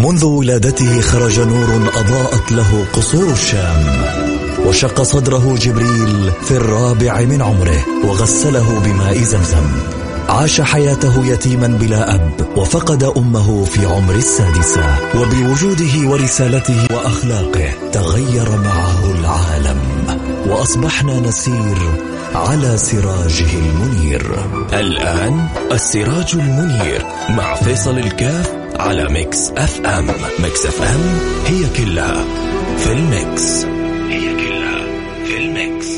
منذ ولادته خرج نور أضاءت له قصور الشام، وشق صدره جبريل في 4 من عمره وغسله بماء زمزم. عاش حياته يتيما بلا أب، وفقد أمه في عمر 6، وبوجوده ورسالته وأخلاقه تغير معه العالم، وأصبحنا نسير على سراجه المنير. الآن السراج المنير مع فيصل الكاف على ميكس اف ام. ميكس اف ام هي كلها في الميكس، هي كلها في الميكس.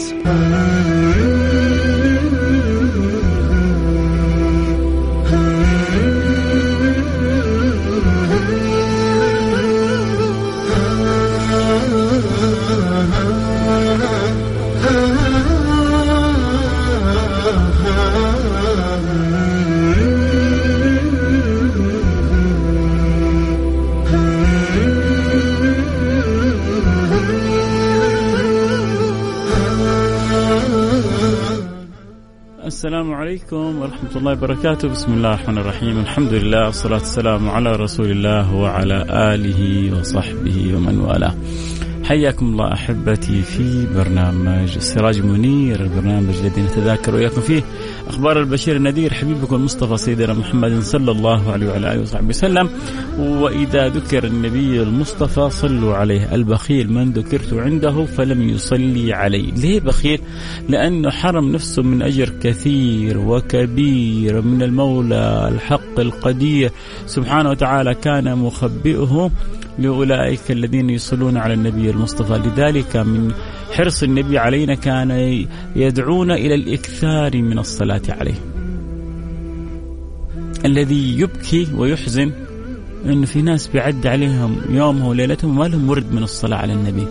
السلام عليكم ورحمة الله وبركاته. بسم الله الرحمن الرحيم. الحمد لله والصلاة والسلام على رسول الله وعلى آله وصحبه ومن والاه. حياكم الله أحبتي في برنامج السراج منير، البرنامج الذي نتذاكر وياكم فيه أخبار البشير النذير حبيبكم المصطفى سيدنا محمد صلى الله عليه وعلى آله وصحبه وسلم. وإذا ذكر النبي المصطفى صلوا عليه. البخيل من ذكرت عنده فلم يصلي عليه. ليه بخيل؟ لأنه حرم نفسه من أجر كثير وكبير من المولى الحق القدير سبحانه وتعالى، كان مخبئه لأولئك الذين يصلون على النبي المصطفى. لذلك من حرص النبي علينا كان يدعونا إلى الإكثار من الصلاة عليه. الذي يبكي ويحزن أنه في ناس بيعد عليهم يومه وليلتهم ما لهم ورد من الصلاة على النبي.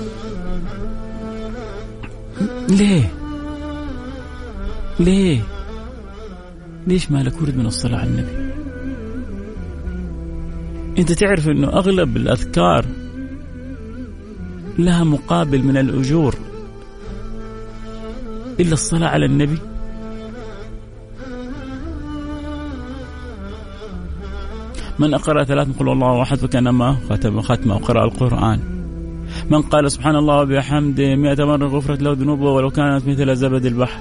ليش ما لك ورد من الصلاة على النبي؟ أنت تعرف أنه أغلب الأذكار لها مقابل من الأجور إلا الصلاة على النبي. من أقرأ 3 قل الله أحد فكأنما ختمه وقرأ القرآن. من قال سبحان الله وبحمده 100 مرة غفرت له ذنوبه ولو كانت مثل زبد البحر.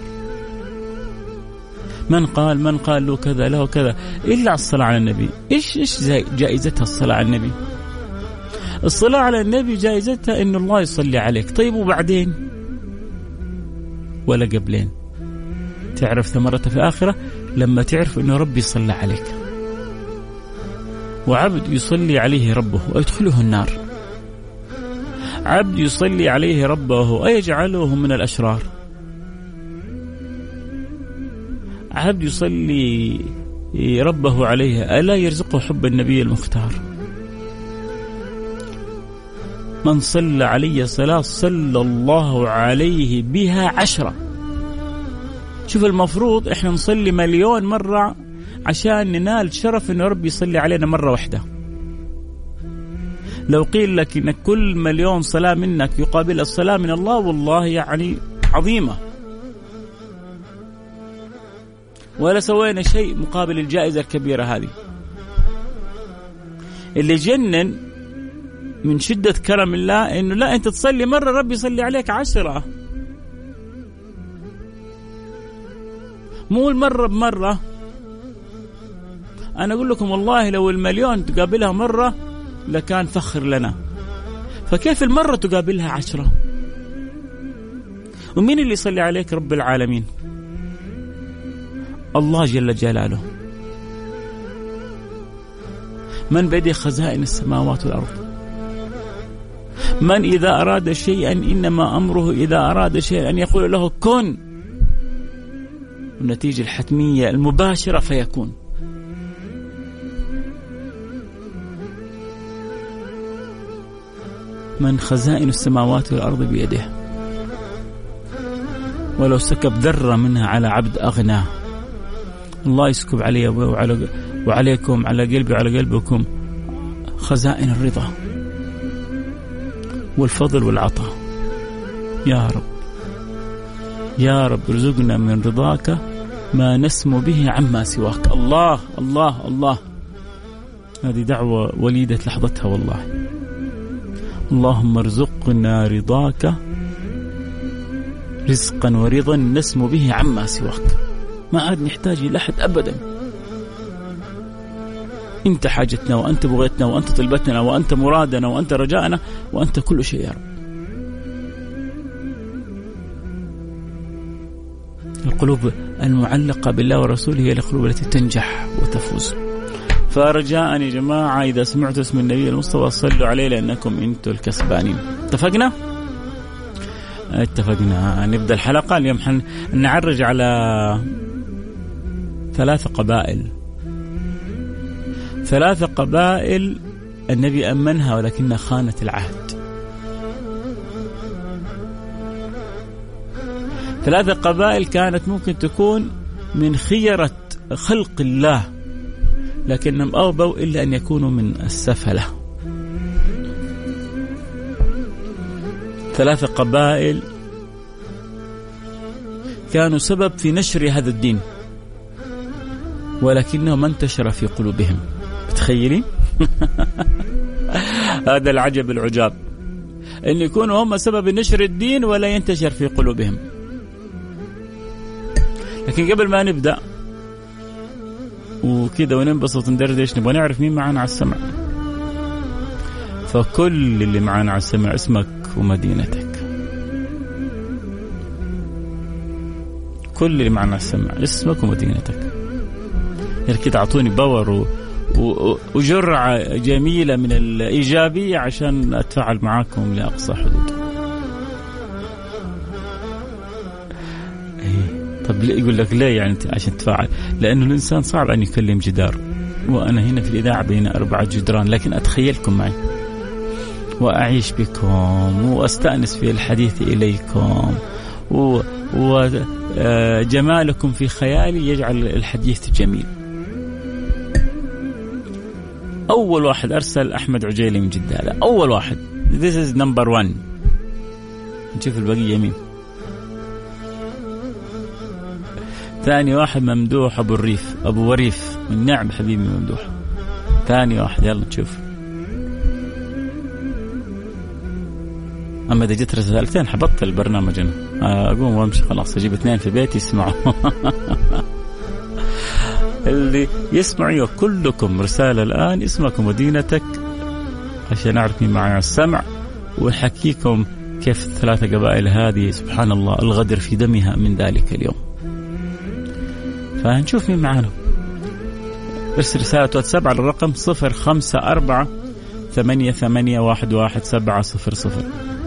من قال له كذا له كذا. إلا الصلاة على النبي. إيش جائزتها الصلاة على النبي؟ الصلاة على النبي جائزتها إن الله يصلي عليك. طيب وبعدين ولا قبلين؟ تعرف ثمرتها في الآخرة لما تعرف إنه ربي صلى عليك. وعبد يصلي عليه ربه ويدخله النار. عبد يصلي عليه ربه أيجعله من الأشرار. عبد يصلي ربه عليه ألا يرزقه حب النبي المختار. من صلى علي صلاة صلى الله عليه بها 10. شوف المفروض إحنا نصلي 1,000,000 مرة عشان ننال شرف إن ربي يصلي علينا مرة واحدة. لو قيل لك إن كل 1,000,000 صلاة منك يقابل الصلاة من الله، والله يعني عظيمة، ولا سوينا شيء مقابل الجائزة الكبيرة هذه. اللي جنن من شدة كرم الله إنه لا أنت تصلي مرة ربي يصلي عليك 10، مو المرة بمرة. أنا أقول لكم والله لو 1,000,000 تقابلها مرة لكان فخر لنا، فكيف المرة تقابلها 10؟ ومين اللي يصلي عليك؟ رب العالمين الله جل جلاله. من بيده خزائن السماوات والأرض. من إذا أراد شيئا إنما أمره إذا أراد شيئا أن يقول له كن، النتيجة الحتمية المباشرة فيكون. من خزائن السماوات والأرض بيده، ولو سكب ذرة منها على عبد أغناه. الله يسكب علي وعليكم على قلبي وعلى قلبكم خزائن الرضا والفضل والعطاء. يا رب يا رب ارزقنا من رضاك ما نسمو به عما سواك. الله الله الله. هذه دعوة وليدة لحظتها والله. اللهم ارزقنا رضاك رزقا ورضا نسمو به عما سواك. ما عاد نحتاج إلى أحد أبدا. أنت حاجتنا وأنت بغيتنا وأنت طلبتنا وأنت مرادنا وأنت رجاءنا وأنت كل شيء يا رب. القلوب المعلقة بالله ورسوله هي القلوب التي تنجح وتفوز. فرجاء يا جماعة إذا سمعتوا اسم النبي المصطفى صلوا عليه لأنكم أنتم الكسبانين. اتفقنا؟ نبدأ الحلقة اليوم. نعرج على 3 قبائل. 3 قبائل النبي أمنها ولكنها خانت العهد. 3 قبائل كانت ممكن تكون من خيرة خلق الله لكنهم أوبوا إلا أن يكونوا من السفلة. 3 قبائل كانوا سبب في نشر هذا الدين ولكنه ما انتشر في قلوبهم. تخيلين؟ هذا العجب العجاب أن يكونوا هم سبب نشر الدين ولا ينتشر في قلوبهم. لكن قبل ما نبدأ وكذا وننبسط ندردش نبغى نعرف مين معنا على السمع. فكل اللي معنا على السمع اسمك ومدينتك. كل اللي معنا على السمع اسمك ومدينتك. يعني كده أعطوني باور وجرعة جميلة من الإيجابية عشان أتفاعل معاكم لأقصى حدود. طب يقول لك ليه يعني عشان تفاعل؟ لأنه الإنسان صعب أن يكلم جدار، وأنا هنا في الإذاعة بين 4 جدران، لكن أتخيلكم معي وأعيش بكم وأستأنس في الحديث إليكم وجمالكم في خيالي يجعل الحديث جميل. أول واحد أرسل أحمد عجيلي من جدة. لا أول واحد. This is number 1. نشوف البقية مين. ثاني واحد ممدوح أبو وريف من نعم حبيبي ممدوح. ثاني واحد يلا نشوف. أما إذا جت رسالتين حبطل البرنامج أنا أقوم وأمشي خلاص. أجيب 2 في بيتي يسمعوا. اللي يسمعوا كلكم رسالة الآن اسمك ومدينتك عشان أعرف مين معي على السمع وحكيكم كيف 3 قبائل هذه سبحان الله الغدر في دمها من ذلك اليوم. فهنشوف مين معانا. ارسل رسالة واتساب على الرقم 0548811700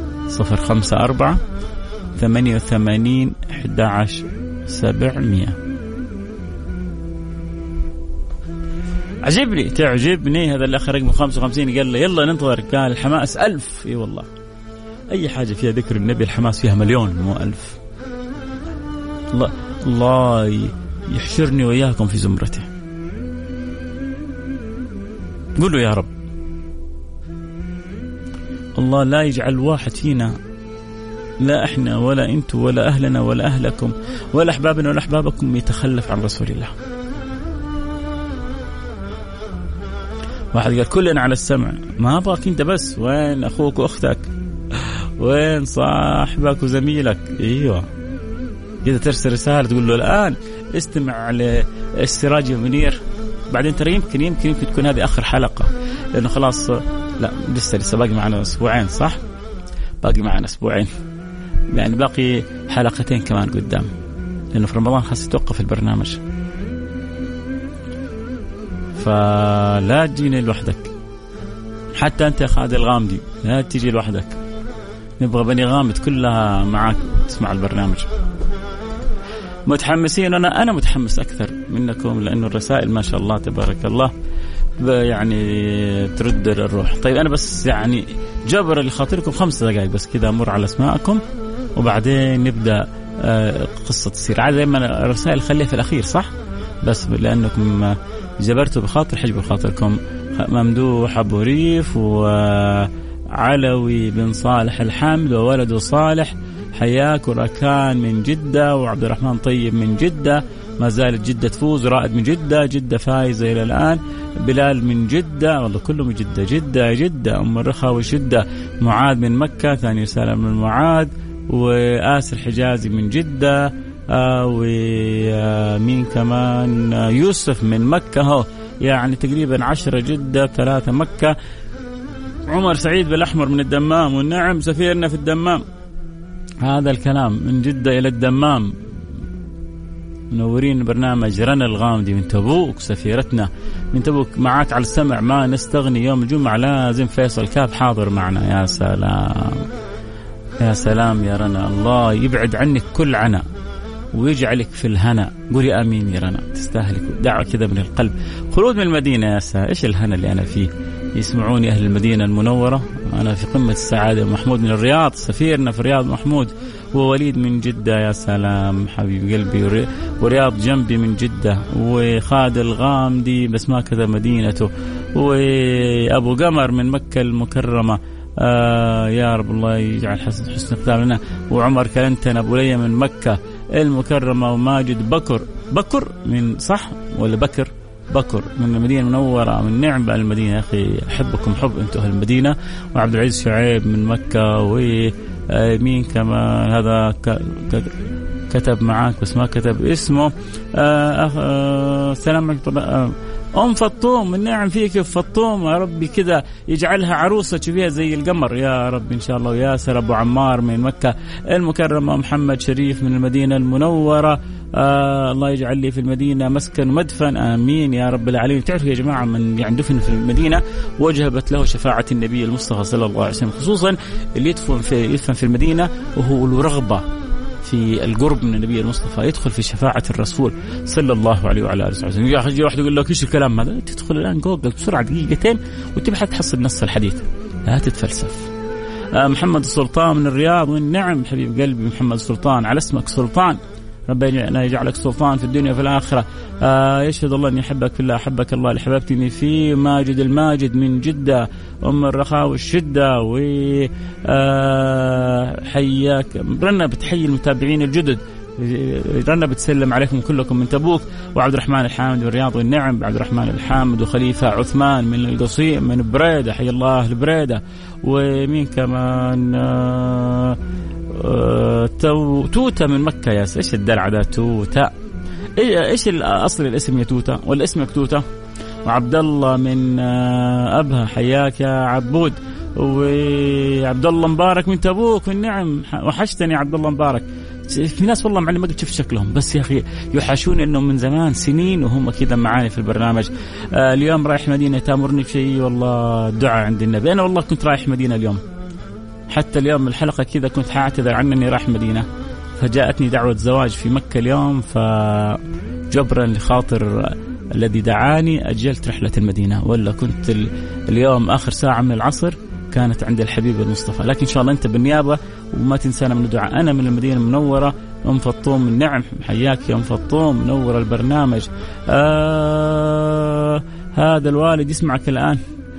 0548811700. عجبني تعجبني هذا الأخ رقم 55 قال لي يلا ننتظر. قال الحماس 1000. اي والله أي حاجة فيها ذكر النبي الحماس فيها 1,000,000 مو 1000. الله يحشرني وإياكم في زمرته. قولوا يا رب الله لا يجعل واحد فينا، لا إحنا ولا أنتم ولا أهلنا ولا أهلكم ولا أحبابنا ولا أحبابكم يتخلف عن رسول الله. واحد قال كلنا على السمع. ما أبغاك أنت بس، وين أخوك وأختك، وين صاحبك وزميلك. أيوة إذا ترسل رسالة تقول له الآن استمع للسراج المنير، بعدين ترى يمكن تكون هذه آخر حلقة لأنه خلاص لا لسه باقي معنا أسبوعين. صح باقي معنا أسبوعين يعني باقي حلقتين كمان قدام لأنه في رمضان خلاص يتوقف البرنامج. فلا تجيني لوحدك، حتى أنت يا خالد الغامدي لا تجي لوحدك. نبغى بني غامد كلها معاك تسمع البرنامج. متحمسين. أنا متحمس أكثر منكم لأنه الرسائل ما شاء الله تبارك الله يعني ترد الروح. طيب أنا بس يعني جبر اللي خاطركم 5 دقائق بس كذا أمر على أسماءكم وبعدين نبدأ قصة السير. عادة دائما الرسائل خليها في الأخير صح، بس لأنكم جبرتوا بخاطر حجب خاطركم. ممدوح أبو ريف وعلوي بن صالح الحمد وولده صالح، حياك وركان من جدة، وعبد الرحمن طيب من جدة، ما زالت جدة تفوز. رائد من جدة، جدة فايزة إلى الآن. بلال من جدة، والله كله من جدة. جدة أم الرخاوي جدة. معاذ من مكة، ثاني رسالة من معاذ. وآسر حجازي من جدة. ومين كمان؟ يوسف من مكة، هو يعني تقريبا 10 جدة 3 مكة. عمر سعيد بالأحمر من الدمام، والنعم سفيرنا في الدمام. هذا الكلام من جدة إلى الدمام. منورين برنامج رنا الغامدي من تبوك، سفيرتنا من تبوك معاك على السمع. ما نستغني يوم الجمعة لازم فيصل كاف حاضر معنا. يا سلام يا سلام يا رنا، الله يبعد عنك كل عنا ويجعلك في الهنا. قولي آمين يا رنا، تستاهلك دعوة كذا من القلب. خلود من المدينة، يا سا إيش الهنا اللي أنا فيه. يسمعوني أهل المدينة المنورة، أنا في قمة السعادة. محمود من الرياض، سفيرنا في الرياض محمود. ووليد من جدة، يا سلام حبيب قلبي. ورياض جنبي من جدة. وخالد الغامدي بس ما كذا مدينته. وأبو قمر من مكة المكرمة. يا رب الله يجعل حسن اقدامنا. وعمر كلنتن أبو ليا من مكة المكرمة. وماجد بكر من صح ولا بكر من المدينة المنورة من نعم المدينة. يا أخي أحبكم حب أنتم أهل المدينة. وعبد العزيز شعيب من مكة. ومين كمان؟ هذا كتب معاك بس ما كتب اسمه. سلام عليكم. أم فطوم من نعم فيك فطوم، يا ربي كذا يجعلها عروسة تشوفيها زي القمر يا رب إن شاء الله. وياسر أبو عمار من مكة المكرمة. محمد شريف من المدينة المنورة. الله يجعل لي في المدينة مسكن ومدفن، آمين يا رب العالمين. تعرفوا يا جماعة من يعني دفن في المدينة وجهبت له شفاعة النبي المصطفى صلى الله عليه وسلم، خصوصا اللي يدفن في المدينة وهو له رغبة في القرب من النبي المصطفى، يدخل في شفاعة الرسول صلى الله عليه وعلى آله وسلم. يجي واحد يقول لك إيش الكلام هذا؟ تدخل الآن جوجل بسرعة دقيقتين وتبحث تحصل نص الحديث، لا تتفلسف. محمد السلطان من الرياض، والنعم حبيب قلبي محمد السلطان، على اسمك سلطان، ربنا يجعلك سلطان في الدنيا وفي الآخرة. يشهد الله أني أحبك في الله، أحبك الله اللي حببتني فيه. ماجد الماجد من جدة. أم الرخاء والشدة. حياك رنا، بتحيي المتابعين الجدد. رنا بتسلم عليكم كلكم من تبوك. وعبد الرحمن الحامد من الرياض، والنعم عبد الرحمن الحامد. وخليفة عثمان من القصيم من بريدة، حي الله أهل بريدة. ومين كمان؟ توتة من مكة. يا ايش الدلع ده توتة؟ ايش الاصل الاسم يا توتة ولا اسمك توتة؟ وعبد الله من أبها، حياك يا عبود. وعبد الله مبارك من تبوك، والنعم وحشتني عبد الله مبارك. في ناس والله معلم ما قد شفت شكلهم، بس يا أخي يوحشون إنهم من زمان سنين وهم كذا معاني في البرنامج. اليوم رايح مدينة، تامرني بشيء والله دعاء عند النبي. أنا والله كنت رايح مدينة اليوم، حتى اليوم الحلقة كذا كنت حاعتذر عنني رايح مدينة، فجاءتني دعوة زواج في مكة اليوم، فجبرا لخاطر الذي دعاني أجلت رحلة المدينة. ولا كنت اليوم آخر ساعة من العصر كانت عند الحبيب المصطفى. لكن إن شاء الله أنت بالنيابة وما تنسانا من الدعاء. أنا من المدينة المنورة، أم فطوم من نعم، حياك يا أم فطوم، منور البرنامج. هذا الوالد يسمعك الآن.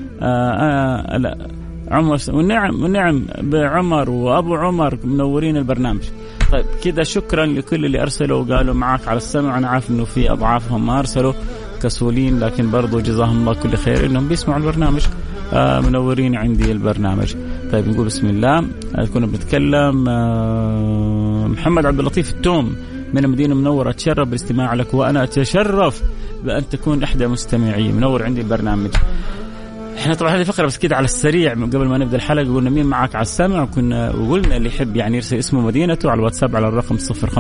عمر والنعم بعمر وأبو عمر منورين البرنامج. طيب كذا شكرا لكل اللي أرسلوا وقالوا معك على السمع. أنا عارف إنه في أضعافهم ما أرسلوا كسولين، لكن برضو جزاهم الله كل خير إنهم بيسمعوا البرنامج. منورين عندي البرنامج. طيب نقول بسم الله. كنا بنتكلم. محمد عبد اللطيف التوم من المدينة المنورة، أتشرف بالاستماع لك، وأنا أتشرف بأن تكون إحدى مستمعي منور عندي البرنامج. احنا طبعا هذه فقرة بس كده على السريع قبل ما نبدأ الحلقة. قلنا مين معك على السمع، وقلنا اللي يحب يعني يرسل اسمه مدينته على الواتساب على الرقم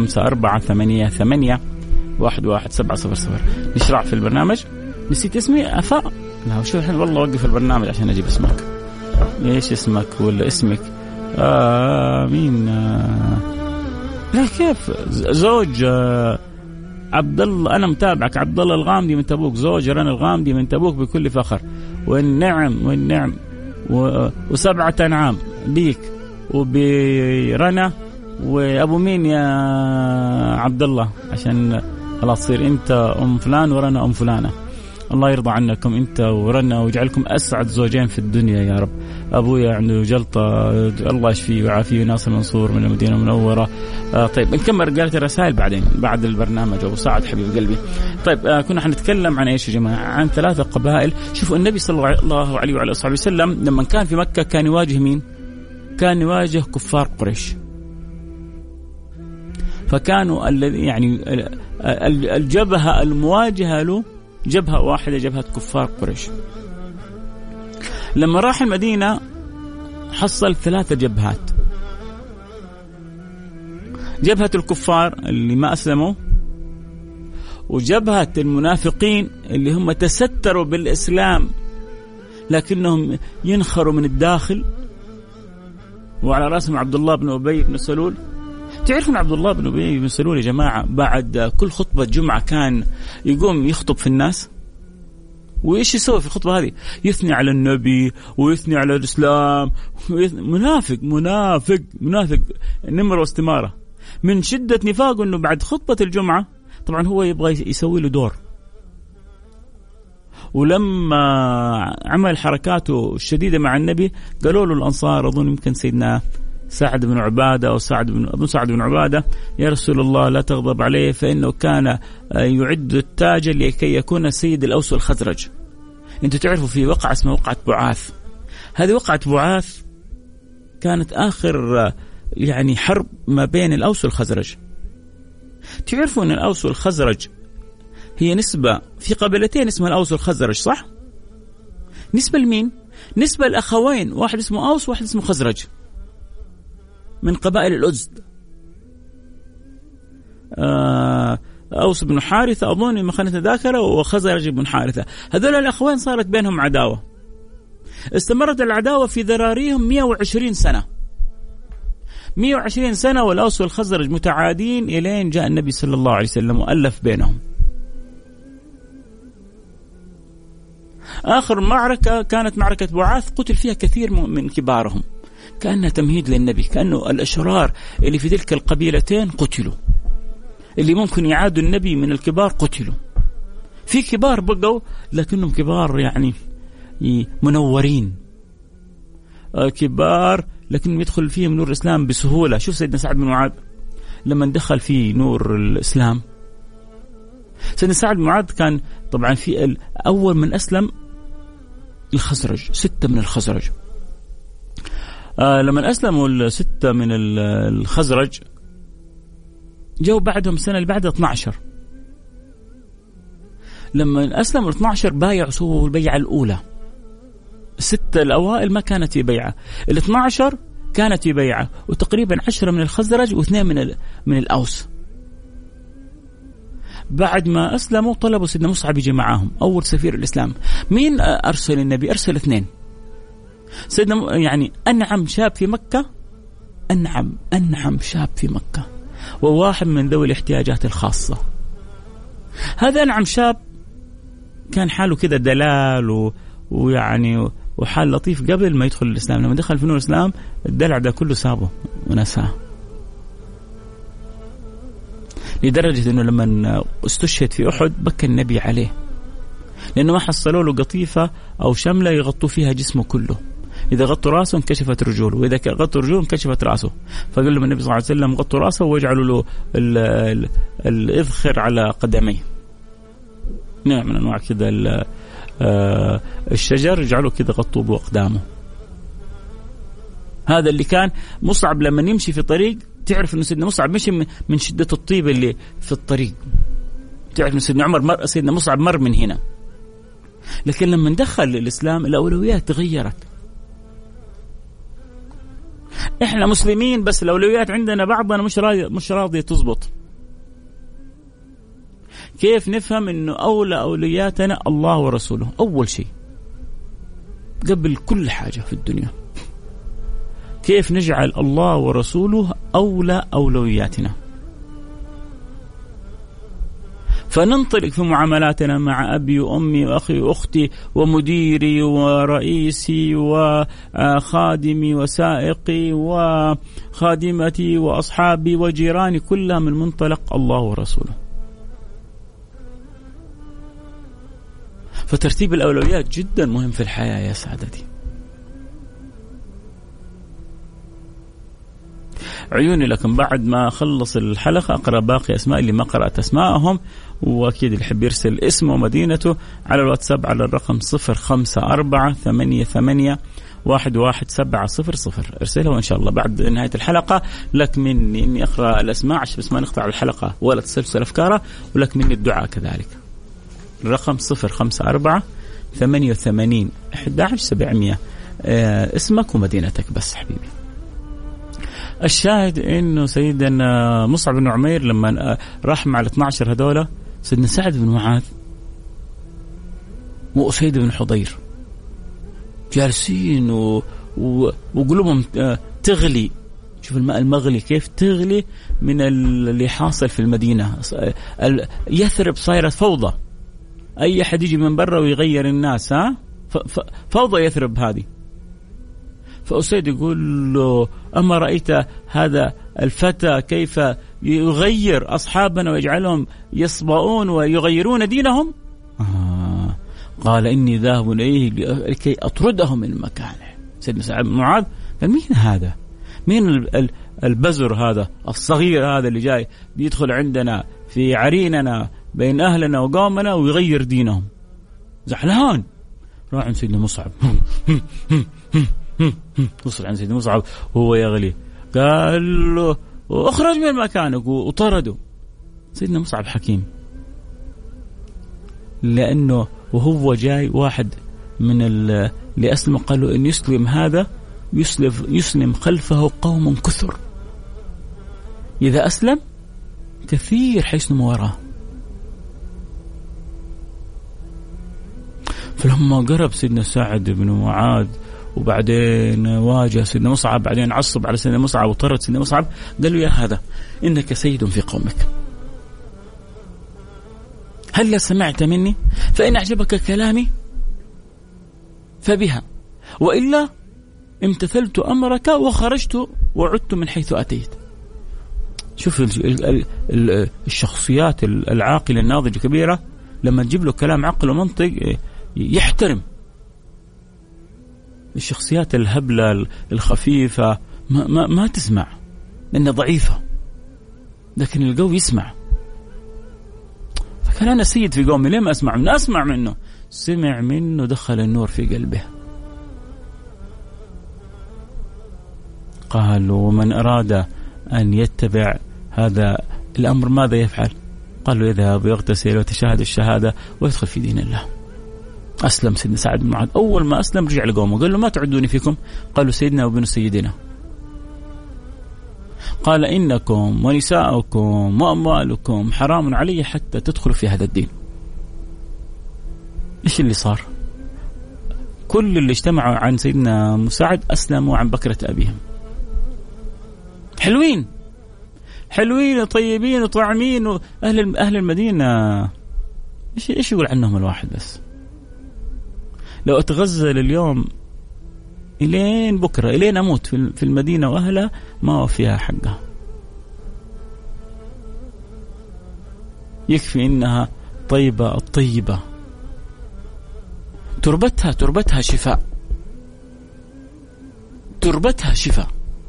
0548811700. نشرع في البرنامج. نسيت اسمي أفاء، لا شو الحين والله وقف البرنامج عشان أجيب اسمك. إيش اسمك ولا اسمك؟ مين؟ لا كيف زوج عبد الله، أنا متابعك. عبد الله الغامدي من تبوك، زوج رنا الغامدي من تبوك بكل فخر. والنعم و7 أنعام بيك وبرنا. وأبو مين يا عبد الله عشان خلاص تصير أنت أم فلان ورنا أم فلانة. الله يرضى عنكم أنت ورنا ويجعلكم أسعد زوجين في الدنيا يا رب. أبويا عنده جلطة، الله يشفيه ويعافيه. ناصر منصور من المدينة المنورة. طيب نكمل رجالة الرسائل بعدين بعد البرنامج. أبو سعد حبيب قلبي. طيب كنا حنتكلم عن إيش يا جماعة؟ عن 3 قبائل. شوفوا النبي صلى الله عليه وعلى آله وسلم لما كان في مكة كان يواجه مين؟ كان يواجه كفار قريش. فكانوا يعني الجبهة المواجهة له جبهة واحدة، جبهة كفار قريش. لما راح المدينة حصل 3 جبهات: جبهة الكفار اللي ما أسلموا، وجبهة المنافقين اللي هم تستروا بالإسلام لكنهم ينخروا من الداخل، وعلى رأسهم عبد الله بن أبي بن سلول. تعرفون عبد الله بن أبي بن سلول يا جماعة بعد كل خطبة جمعة كان يقوم يخطب في الناس. وإيش يسوي في الخطبة هذه؟ يثني على النبي ويثني على الإسلام. منافق منافق منافق نمر واستمارة من شدة نفاقه، أنه بعد خطبة الجمعة طبعا هو يبغى يسوي له دور. ولما عمل حركاته الشديدة مع النبي قالوا له الأنصار، أظن يمكن سيدنا سعد بن عبادة أو أبو سعد بن عبادة: يا رسول الله لا تغضب عليه، فإنه كان يعد التاج لكي يكون سيد الأوس والخزرج. أنتوا تعرفوا في وقعة اسمها وقعة بعاث. هذه وقعة بعاث كانت آخر يعني حرب ما بين الأوس والخزرج. تعرفوا أن الأوس والخزرج هي نسبة في قبيلتين اسمها الأوس والخزرج، صح؟ نسبة لمين؟ نسبة الأخوين، واحد اسمه أوس وواحد اسمه خزرج، من قبائل الأزد. أوس بن حارثة أظن ما خانت ذاكرة، وخزرج بن حارثة. هذول الأخوين صارت بينهم عداوة، استمرت العداوة في ذراريهم 120 سنة. 120 سنة والأوس والخزرج متعادين إلين جاء النبي صلى الله عليه وسلم وألف بينهم. آخر معركة كانت معركة بعاث، قتل فيها كثير من كبارهم، كأنها تمهيد للنبي، كأنه الأشرار اللي في تلك القبيلتين قتلوا، اللي ممكن يعادوا النبي من الكبار قتلوا. في كبار بقوا لكنهم كبار يعني منورين، كبار لكن يدخل فيهم نور الإسلام بسهولة. شوف سيدنا سعد بن معاذ لما دخل في نور الإسلام. سيدنا سعد بن معاذ كان طبعا في أول من أسلم الخزرج، 6 من الخزرج. لما أسلموا 6 من الخزرج جو بعدهم السنة اللي بعدها 12. لما أسلموا 12 بايعوا، سووا البيعة الأولى. 6 الأوائل ما كانت في بيعة، 12 كانت في بيعة، وتقريبا 10 من الخزرج و2 من الأوس. بعد ما أسلموا طلبوا سيدنا مصعب يجي معاهم، أول سفير الإسلام. مين أرسل النبي؟ أرسل 2. سيدنا يعني أنعم شاب في مكة، أنعم شاب في مكة، وواحد من ذوي الاحتياجات الخاصة. هذا أنعم شاب كان حاله كذا دلال ويعني وحال لطيف قبل ما يدخل الإسلام. لما دخل في نور الإسلام الدلع ده كله سابه ونساه، لدرجة أنه لما استشهد في أحد بكى النبي عليه، لأنه ما حصلوا له قطيفة أو شملة يغطوا فيها جسمه كله. إذا غطوا رأسه انكشفت رجوله، وإذا غطوا رجوله انكشفت رأسه. فقال له النبي صلى الله عليه وسلم: غطوا رأسه واجعلوا له الإذخر على قدميه، نوع من أنواع كذا الشجر، يجعلوا كذا غطوا بأقدامه. هذا اللي كان مصعب لما يمشي في طريق، تعرف أن سيدنا مصعب مشي من شدة الطيب اللي في الطريق. تعرف أن سيدنا مصعب مر من هنا. لكن لما دخل الإسلام الأولويات تغيرت. إحنا مسلمين بس الأولويات عندنا بعضنا مش راضية تزبط. كيف نفهم إنه أولى أولوياتنا الله ورسوله أول شيء قبل كل حاجة في الدنيا؟ كيف نجعل الله ورسوله أولى أولوياتنا؟ فننطلق في معاملاتنا مع أبي وأمي وأخي وأختي ومديري ورئيسي وخادمي وسائقي وخادمتي وأصحابي وجيراني، كلها من منطلق الله ورسوله. فترتيب الأولويات جدا مهم في الحياة يا سعادتي. عيوني لكم بعد ما أخلص الحلقة أقرأ باقي أسماء اللي ما قرأت أسماءهم، وأكيد اللي يحب يرسل اسمه ومدينته على الواتساب على الرقم 0548811700 ارسلها، وإن شاء الله بعد نهاية الحلقة لك مني إني أقرأ الأسماء عشان بس ما نقطع الحلقة ولا تسلسل أفكارها، ولك مني الدعاء كذلك. الرقم 0548811700 اسمك ومدينتك بس حبيبي. الشاهد إنه سيدنا مصعب بن عمير لما راح مع 12 هذولا، سيدنا سعد بن معاذ وأسيد بن حضير جالسين وقلوبهم تغلي. شوف الماء المغلي كيف تغلي من اللي حاصل في المدينة. يثرب صايرة فوضى، أي أحد يجي من برا ويغير الناس، فوضى يثرب هذه. فأسيد يقول له: أما رأيت هذا الفتى كيف يغير أصحابنا ويجعلهم يصبؤون ويغيرون دينهم؟ قال: إني ذاهب إليه لكي أطردهم من مكانه. سيدنا سعد بن معاذ قال: مين هذا؟ مين البزر هذا الصغير هذا اللي جاي بيدخل عندنا في عريننا بين أهلنا وقومنا ويغير دينهم؟ زعلان. راح عند سيدنا مصعب وصل عند سيدنا مصعب وهو يغلي، قال له: اخرج من مكانك، وطرده. سيدنا مصعب حكيم، لأنه وهو جاي واحد من اللي أسلم قال له: إن يسلم هذا يسلم خلفه قوم كثر، إذا أسلم كثير حيسلموا وراه. فلما قرب سيدنا سعد بن معاذ وبعدين واجه سيدنا مصعب، بعدين عصب على سيدنا مصعب وطرد سيدنا مصعب، قال له: يا هذا إنك سيد في قومك، هل سمعت مني؟ فإن أعجبك كلامي فبها، وإلا امتثلت أمرك وخرجت وعدت من حيث أتيت. شوف الشخصيات العاقلة الناضجة الكبيرة لما تجيب له كلام عقل ومنطق يحترم. الشخصيات الهبلة الخفيفة ما تسمع لأنها ضعيفة، لكن القوي يسمع. فكان أنا سيد في قومي، ليه ما أسمع منه؟ أسمع منه. سمع منه، دخل النور في قلبه. قال: ومن أراد أن يتبع هذا الأمر ماذا يفعل؟ قال له: يذهب ويغتسل ويتشهد الشهادة ويدخل في دين الله. أسلم سيدنا سعد بن معاذ. أول ما أسلم رجع لقومه قال له: ما تعدوني فيكم؟ قالوا: سيدنا وابن سيدنا. قال: إنكم ونساءكم وأموالكم حرام علي حتى تدخلوا في هذا الدين. إيش اللي صار؟ كل اللي اجتمعوا عن سيدنا مساعد أسلموا عن بكرة أبيهم. حلوين وطيبين وطعمين، وأهل المدينة إيش يقول عنهم الواحد بس؟ لو أتغزل اليوم إلين بكرة إلين أموت في المدينة وأهلها ما وفيها حقها. يكفي إنها طيبة، الطيبة تربتها شفاء، تربتها شفاء.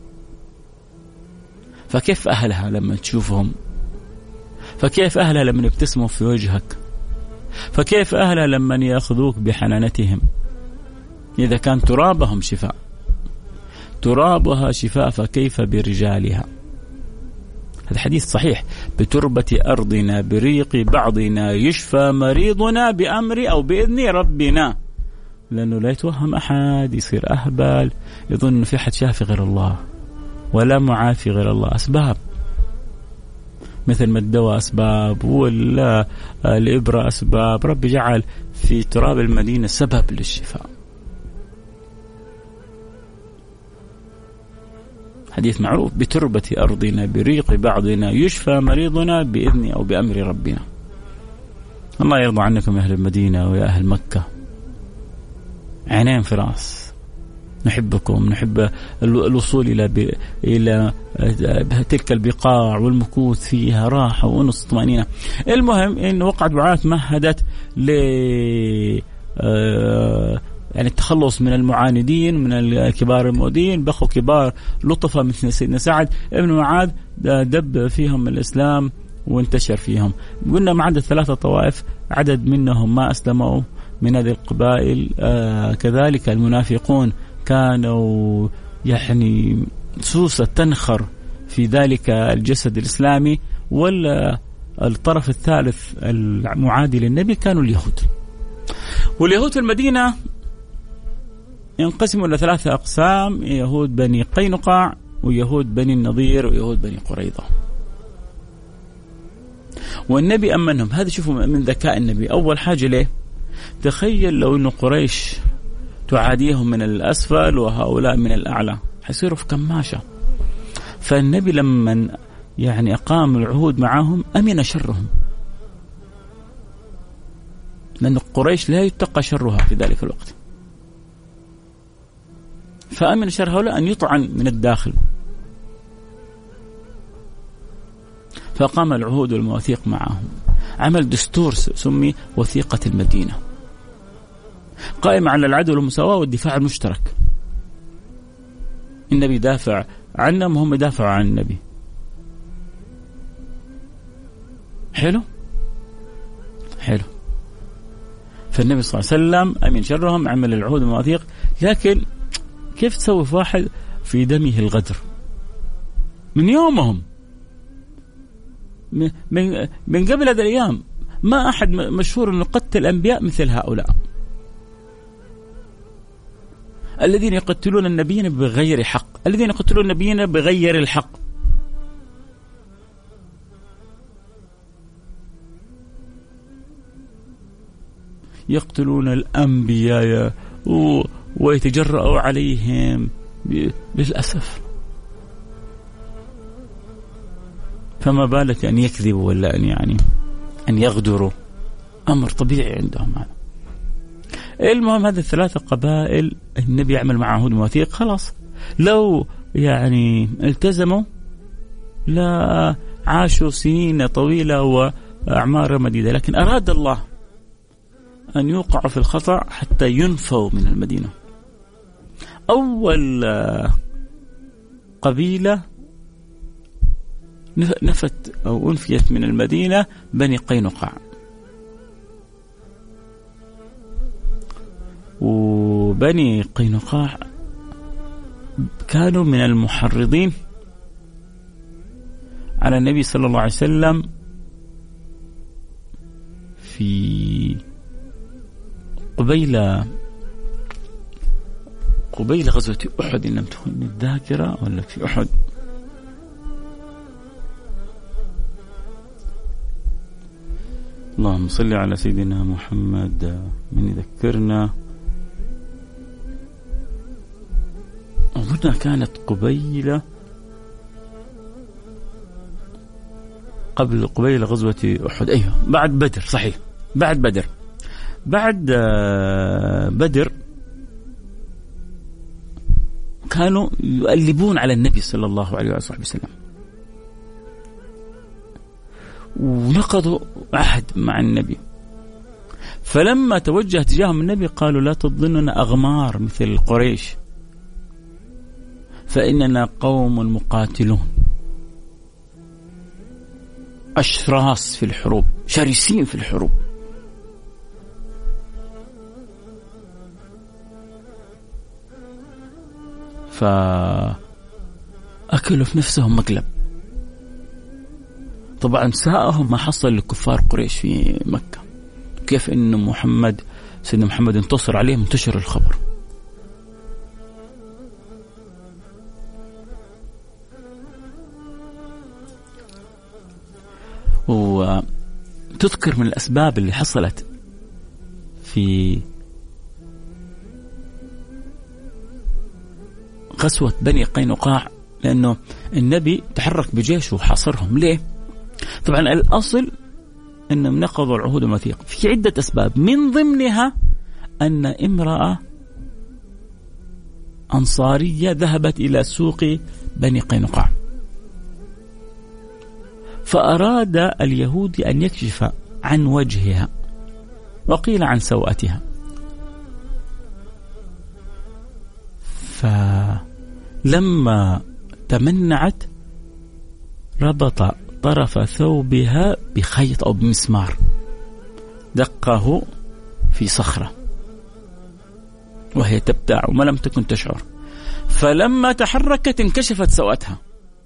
فكيف أهلها لما تشوفهم؟ فكيف أهلها لما يبتسموا في وجهك؟ فكيف أهلها لما يأخذوك بحنانتهم؟ إذا كان ترابهم شفاء، ترابها شفاء، فكيف برجالها؟ هذا حديث صحيح. بتربة أرضنا بريق بعضنا يشفى مريضنا بأمر أو بإذن ربنا. لأنه لا يتوهم أحد يصير أهبل يظن في حد شافي غير الله ولا معافي غير الله. أسباب مثل ما الدواء أسباب ولا الإبرة أسباب، رب جعل في تراب المدينة سبب للشفاء. حديث معروف: بتربة أرضنا بريق بعضنا يشفى مريضنا بإذن أو بأمر ربنا. الله يرضى عنكم يا أهل المدينة ويا أهل مكة. عينين في راس، نحبكم، نحب الوصول إلى تلك البقاع والمكوث فيها راحة وأنس طمأنينة. المهم إن وقعت بعات مهدت ل يعني التخلص من المعاندين، من الكبار المؤذين، بقوا كبار لطفة مثل سيدنا سعد ابن معاذ دب فيهم الإسلام وانتشر فيهم. قلنا ما عدا 3 طوائف عدد منهم ما أسلموا من هذه القبائل. كذلك المنافقون كانوا يعني سوسة تنخر في ذلك الجسد الإسلامي. والطرف الثالث المعادي للنبي كانوا اليهود. واليهود في المدينة ينقسموا إلى 3 أقسام: يهود بني قينقاع، ويهود بني النضير، ويهود بني قريظة. والنبي أمنهم. هذا شوفوا من ذكاء النبي. أول حاجة ليه؟ تخيل لو إنه قريش تعاديهم من الأسفل وهؤلاء من الأعلى، حيصيروا في كماشة. فالنبي لما يعني أقام العهود معهم أمن شرهم، لأن قريش لا يتقى شرها في ذلك الوقت. فأمن شر هؤلاء أن يطعن من الداخل. فقام العهود والمواثيق معهم. عمل دستور سمي وثيقة المدينة، قائم على العدل والمساواة والدفاع المشترك. النبي دافع عنهم وهم يدافعوا عن النبي. حلو. فالنبي صلى الله عليه وسلم أمن شرهم، عمل العهود والمواثيق. لكن كيف تسوي في واحد في دمه الغدر من يومهم، من قبل هذه الأيام؟ ما أحد مشهور أنه قتل الأنبياء مثل هؤلاء الذين يقتلون النبيين بغير حق، الذين يقتلون النبيين بغير الحق. يقتلون الأنبياء ويتجرأوا عليهم للأسف. فما بالك أن يكذبوا ولا أن يغدروا؟ أمر طبيعي عندهم هذا. المهم هذه 3 قبائل النبي يعمل معهم عهود ومواثيق. خلاص لو التزموا لا عاشوا سنين طويلة وأعمار مديدة، لكن أراد الله أن يوقعوا في الخطأ حتى ينفوا من المدينة. أول قبيلة نفت أو أنفيت من المدينة بني قينقاع. وبني قينقاع كانوا من المحرضين على النبي صلى الله عليه وسلم في قبيل غزوة أحد، إن لم تكن الذاكرة، ولا في أحد. اللهم صل على سيدنا محمد. من يذكرنا؟ أظن كانت قبيل غزوة أحد. أيوة بعد بدر، صحيح بعد بدر. بعد بدر كانوا يؤلبون على النبي صلى الله عليه وسلم، ونقضوا عهد مع النبي. فلما توجه تجاههم النبي قالوا: لا تظننا أغمار مثل قريش، فإننا قوم مقاتلون أشراس في الحروب، شرسين في الحروب. فأكلوا في نفسهم مقلب. طبعا ساءهم ما حصل لكفار قريش في مكة، كيف إن سيدنا محمد انتصر عليهم، انتشر الخبر. وتذكر من الأسباب اللي حصلت في غزوة بني قينقاع، لأنه النبي تحرك بجيشه وحاصرهم. ليه؟ طبعا الأصل أنهم نقضوا العهود والمواثيق في عدة أسباب، من ضمنها أن امرأة أنصارية ذهبت إلى سوق بني قينقاع، فأراد اليهودي أن يكشف عن وجهها وقيل عن سوءتها، فلما تمنعت ربط طرف ثوبها بخيط أو بمسمار دقه في صخرة وهي تبتاع وما لم تكن تشعر، فلما تحركت انكشفت سوءتها.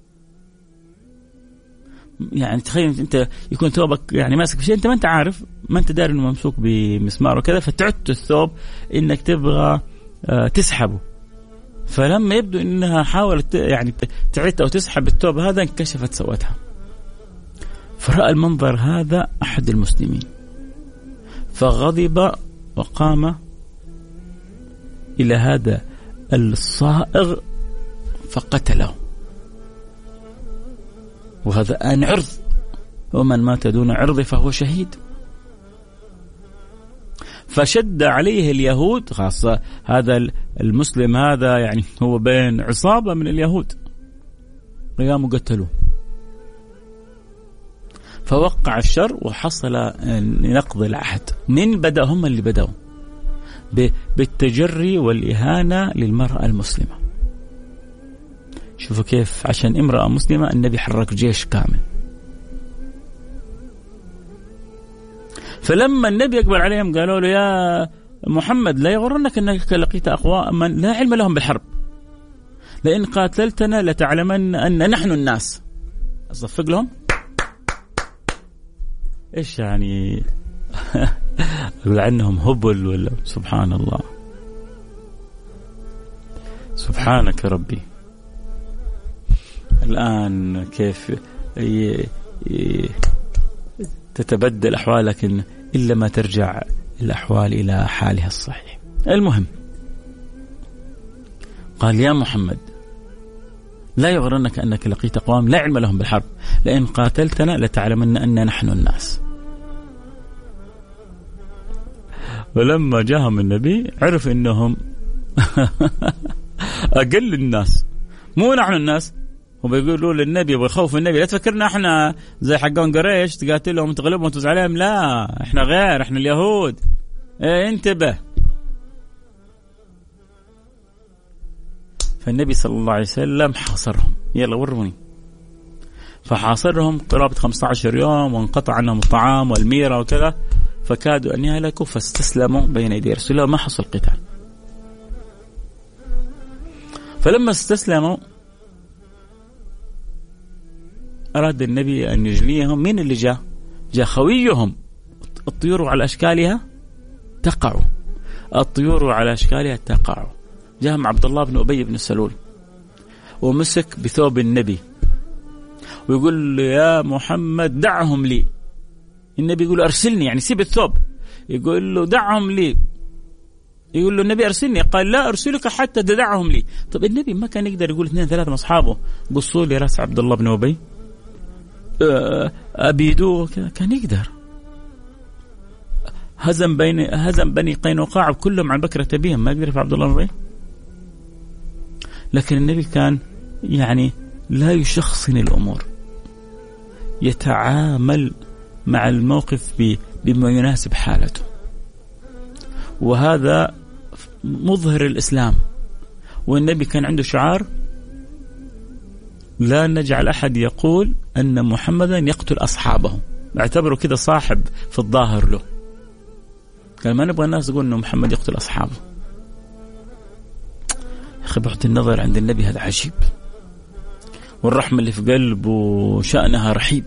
يعني تخيل أنت يكون ثوبك يعني ماسك بشيء أنت ما أنت عارف، ما أنت داري إنه ممسوك بمسمار وكذا، فتعدت الثوب إنك تبغى تسحبه، فلما يبدو إنها حاولت يعني تعد أو تسحب الثوب هذا انكشفت سوءتها. فرأى المنظر هذا أحد المسلمين فغضب وقام إلى هذا الصائغ فقتله، وهذا آن عرض، ومن مات دون عرض فهو شهيد. فشد عليه اليهود، خاصة هذا المسلم هذا يعني هو بين عصابة من اليهود، قاموا قتلوه، فوقع الشر وحصل نقض العهد. من بدأ؟ هم اللي بدأوا بالتجري والإهانة للمرأة المسلمة. شوفوا كيف عشان امرأة مسلمة النبي حرك جيش كامل. فلما النبي يقبل عليهم قالوا له يا محمد لا يغرنك أنك لقيت أقواما لا علم لهم بالحرب، لئن قاتلتنا لتعلمن أن نحن الناس. أصفق لهم إيش يعني أقول عنهم هبل ولا؟ سبحان الله، سبحانك ربي. الآن كيف تتبدل أحوالك إلا ما ترجع الأحوال إلى حالها الصحيح. المهم قال يا محمد لا يغرنك أنك لقيت أقوام لا علم لهم بالحرب، لئن قاتلتنا لتعلمن أن نحن الناس. ولما جاءهم النبي عرف إنهم أقل الناس، مو نحن الناس. وبيقولوا للنبي ويخوف النبي لا تفكرنا احنا زي حقون قريش تقاتلهم وتغلبهم وتفوز عليهم، لا احنا غير، احنا اليهود، انتبه. فالنبي صلى الله عليه وسلم حاصرهم، يلا وروني. فحاصرهم قرابة 15 يوم وانقطع عنهم الطعام والميرة وكذا، فكادوا أن يهلكوا فاستسلموا بين يدي رسول الله، ما حصل قتال. فلما استسلموا أراد النبي أن يجليهم. مين اللي جاء خويهم. الطيور على أشكالها تقع، الطيور على أشكالها تقع. جاءهم عبد الله بن أبي بن سلول ومسك بثوب النبي ويقول له يا محمد دعهم لي. النبي يقول له أرسلني، يعني سيب الثوب. يقول له دعهم لي، يقول له النبي أرسلني، قال لا أرسلك حتى تدعهم لي. طب النبي ما كان يقدر يقول 2-3 من أصحابه قصوا لي رأس عبد الله بن أبي أبيدوه؟ كان يقدر. هزم بني قينقاع كلهم عن بكرة بهم، ما يقدر في عبد الله بن أبي. لكن النبي كان يعني لا يشخصن الأمور، يتعامل مع الموقف بما يناسب حالته، وهذا مظهر الإسلام. والنبي كان عنده شعار لا نجعل أحد يقول أن محمدا يقتل أصحابه، اعتبره كده صاحب في الظاهر له. قال ما نبغى الناس يقول أن محمد يقتل أصحابه. خبرة النظر عند النبي هذا عجيب، والرحمة اللي في قلبه شأنها رحيب.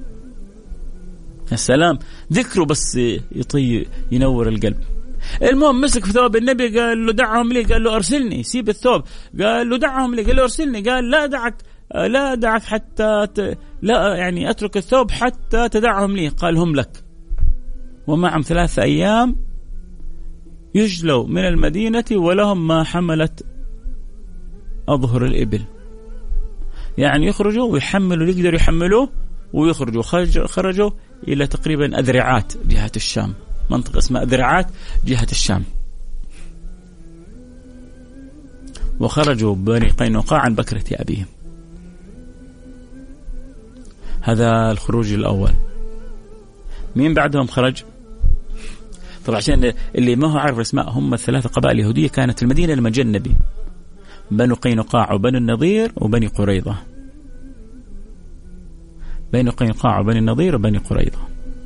السلام ذكره بس ينور القلب. المهم مسك في ثوب النبي قال له دعهم لي، قال له أرسلني، سيب الثوب. قال له دعهم لي، قال له أرسلني. قال لا أدعك حتى لا يعني أترك الثوب حتى تدعهم لي. قال هم لك. ومعهم 3 أيام يجلوا من المدينة ولهم ما حملت أظهر الإبل، يعني يخرجوا ويحملوا اللي يقدروا يحملوه ويخرجوا. خرجوا إلى تقريبا أذرعات جهة الشام، منطقة اسمها أذرعات جهة الشام. وخرجوا بني قينقاع عن بكرة أبيهم. هذا الخروج الأول. مين بعدهم خرج؟ طبعا عشان اللي ما هو عارف الاسماء، هم الثلاثة قبائل يهودية كانت في المدينة لما جاء النبي: بنو قينقاع وبنو النضير وبني قريظة. بني قينقاع وبني النضير وبني قريظة.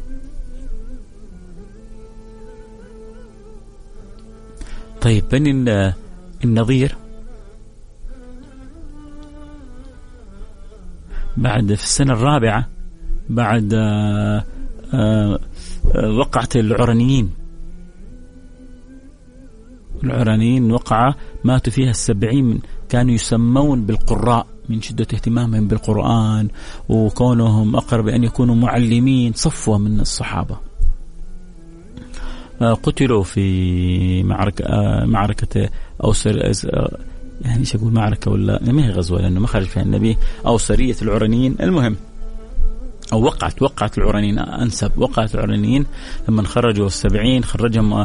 طيب بني النضير بعد في السنة الرابعة بعد وقعت العرانيين وقعة ماتوا فيها 70 كانوا يسمون بالقراء من شدة اهتمامهم بالقرآن وكونهم أقرب أن يكونوا معلمين. صفوة من الصحابة قتلوا في معركة أوسر، يعني ايش اقول معركة ولا ما هي غزوة لأنه ما خرج فيها النبي، أو سرية العرانيين. المهم أو وقعت العرانيين، أنسب وقعت العرانيين لما خرجوا 70 خرجهم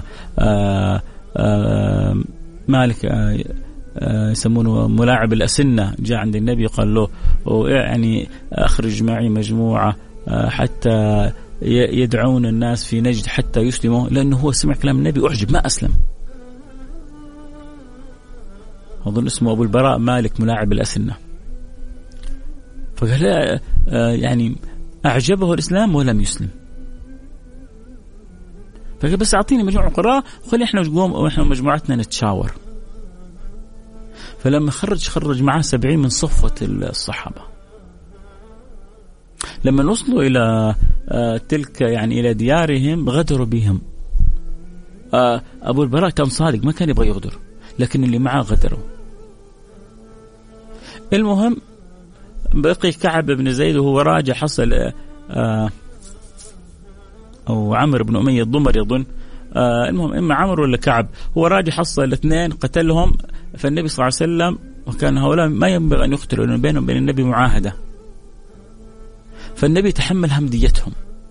مالك يسمونه ملاعب الأسنة، جاء عند النبي قال له يعني أخرج معي مجموعة حتى يدعون الناس في نجد حتى يسلموا، لأنه هو سمع كلام النبي أعجب ما أسلم. أظن اسمه أبو البراء مالك ملاعب الأسنة. فقال يعني أعجبه الإسلام ولم يسلم، فقال بس أعطيني مجموعة قراء وخلي إحنا نقوم وإحنا مجموعتنا نتشاور. فلما خرج معاه 70 من صفوة الصحابة. لما وصلوا إلى تلك يعني إلى ديارهم غدروا بهم. أبو البراء كان صادق ما كان يبغى يغدر، لكن اللي معاه غدروا. المهم بقي كعب بن زيد وهو راجع حصل أو عمرو بن أمية الضمر يظن، المهم إما عمرو ولا كعب، هو راجع حصل الاثنين قتلهم. فالنبي صلى الله عليه وسلم وكان هؤلاء ما ينبغي أن يقتلوا لأن بينهم وبين النبي معاهدة، فالنبي تحمل هم ديتهم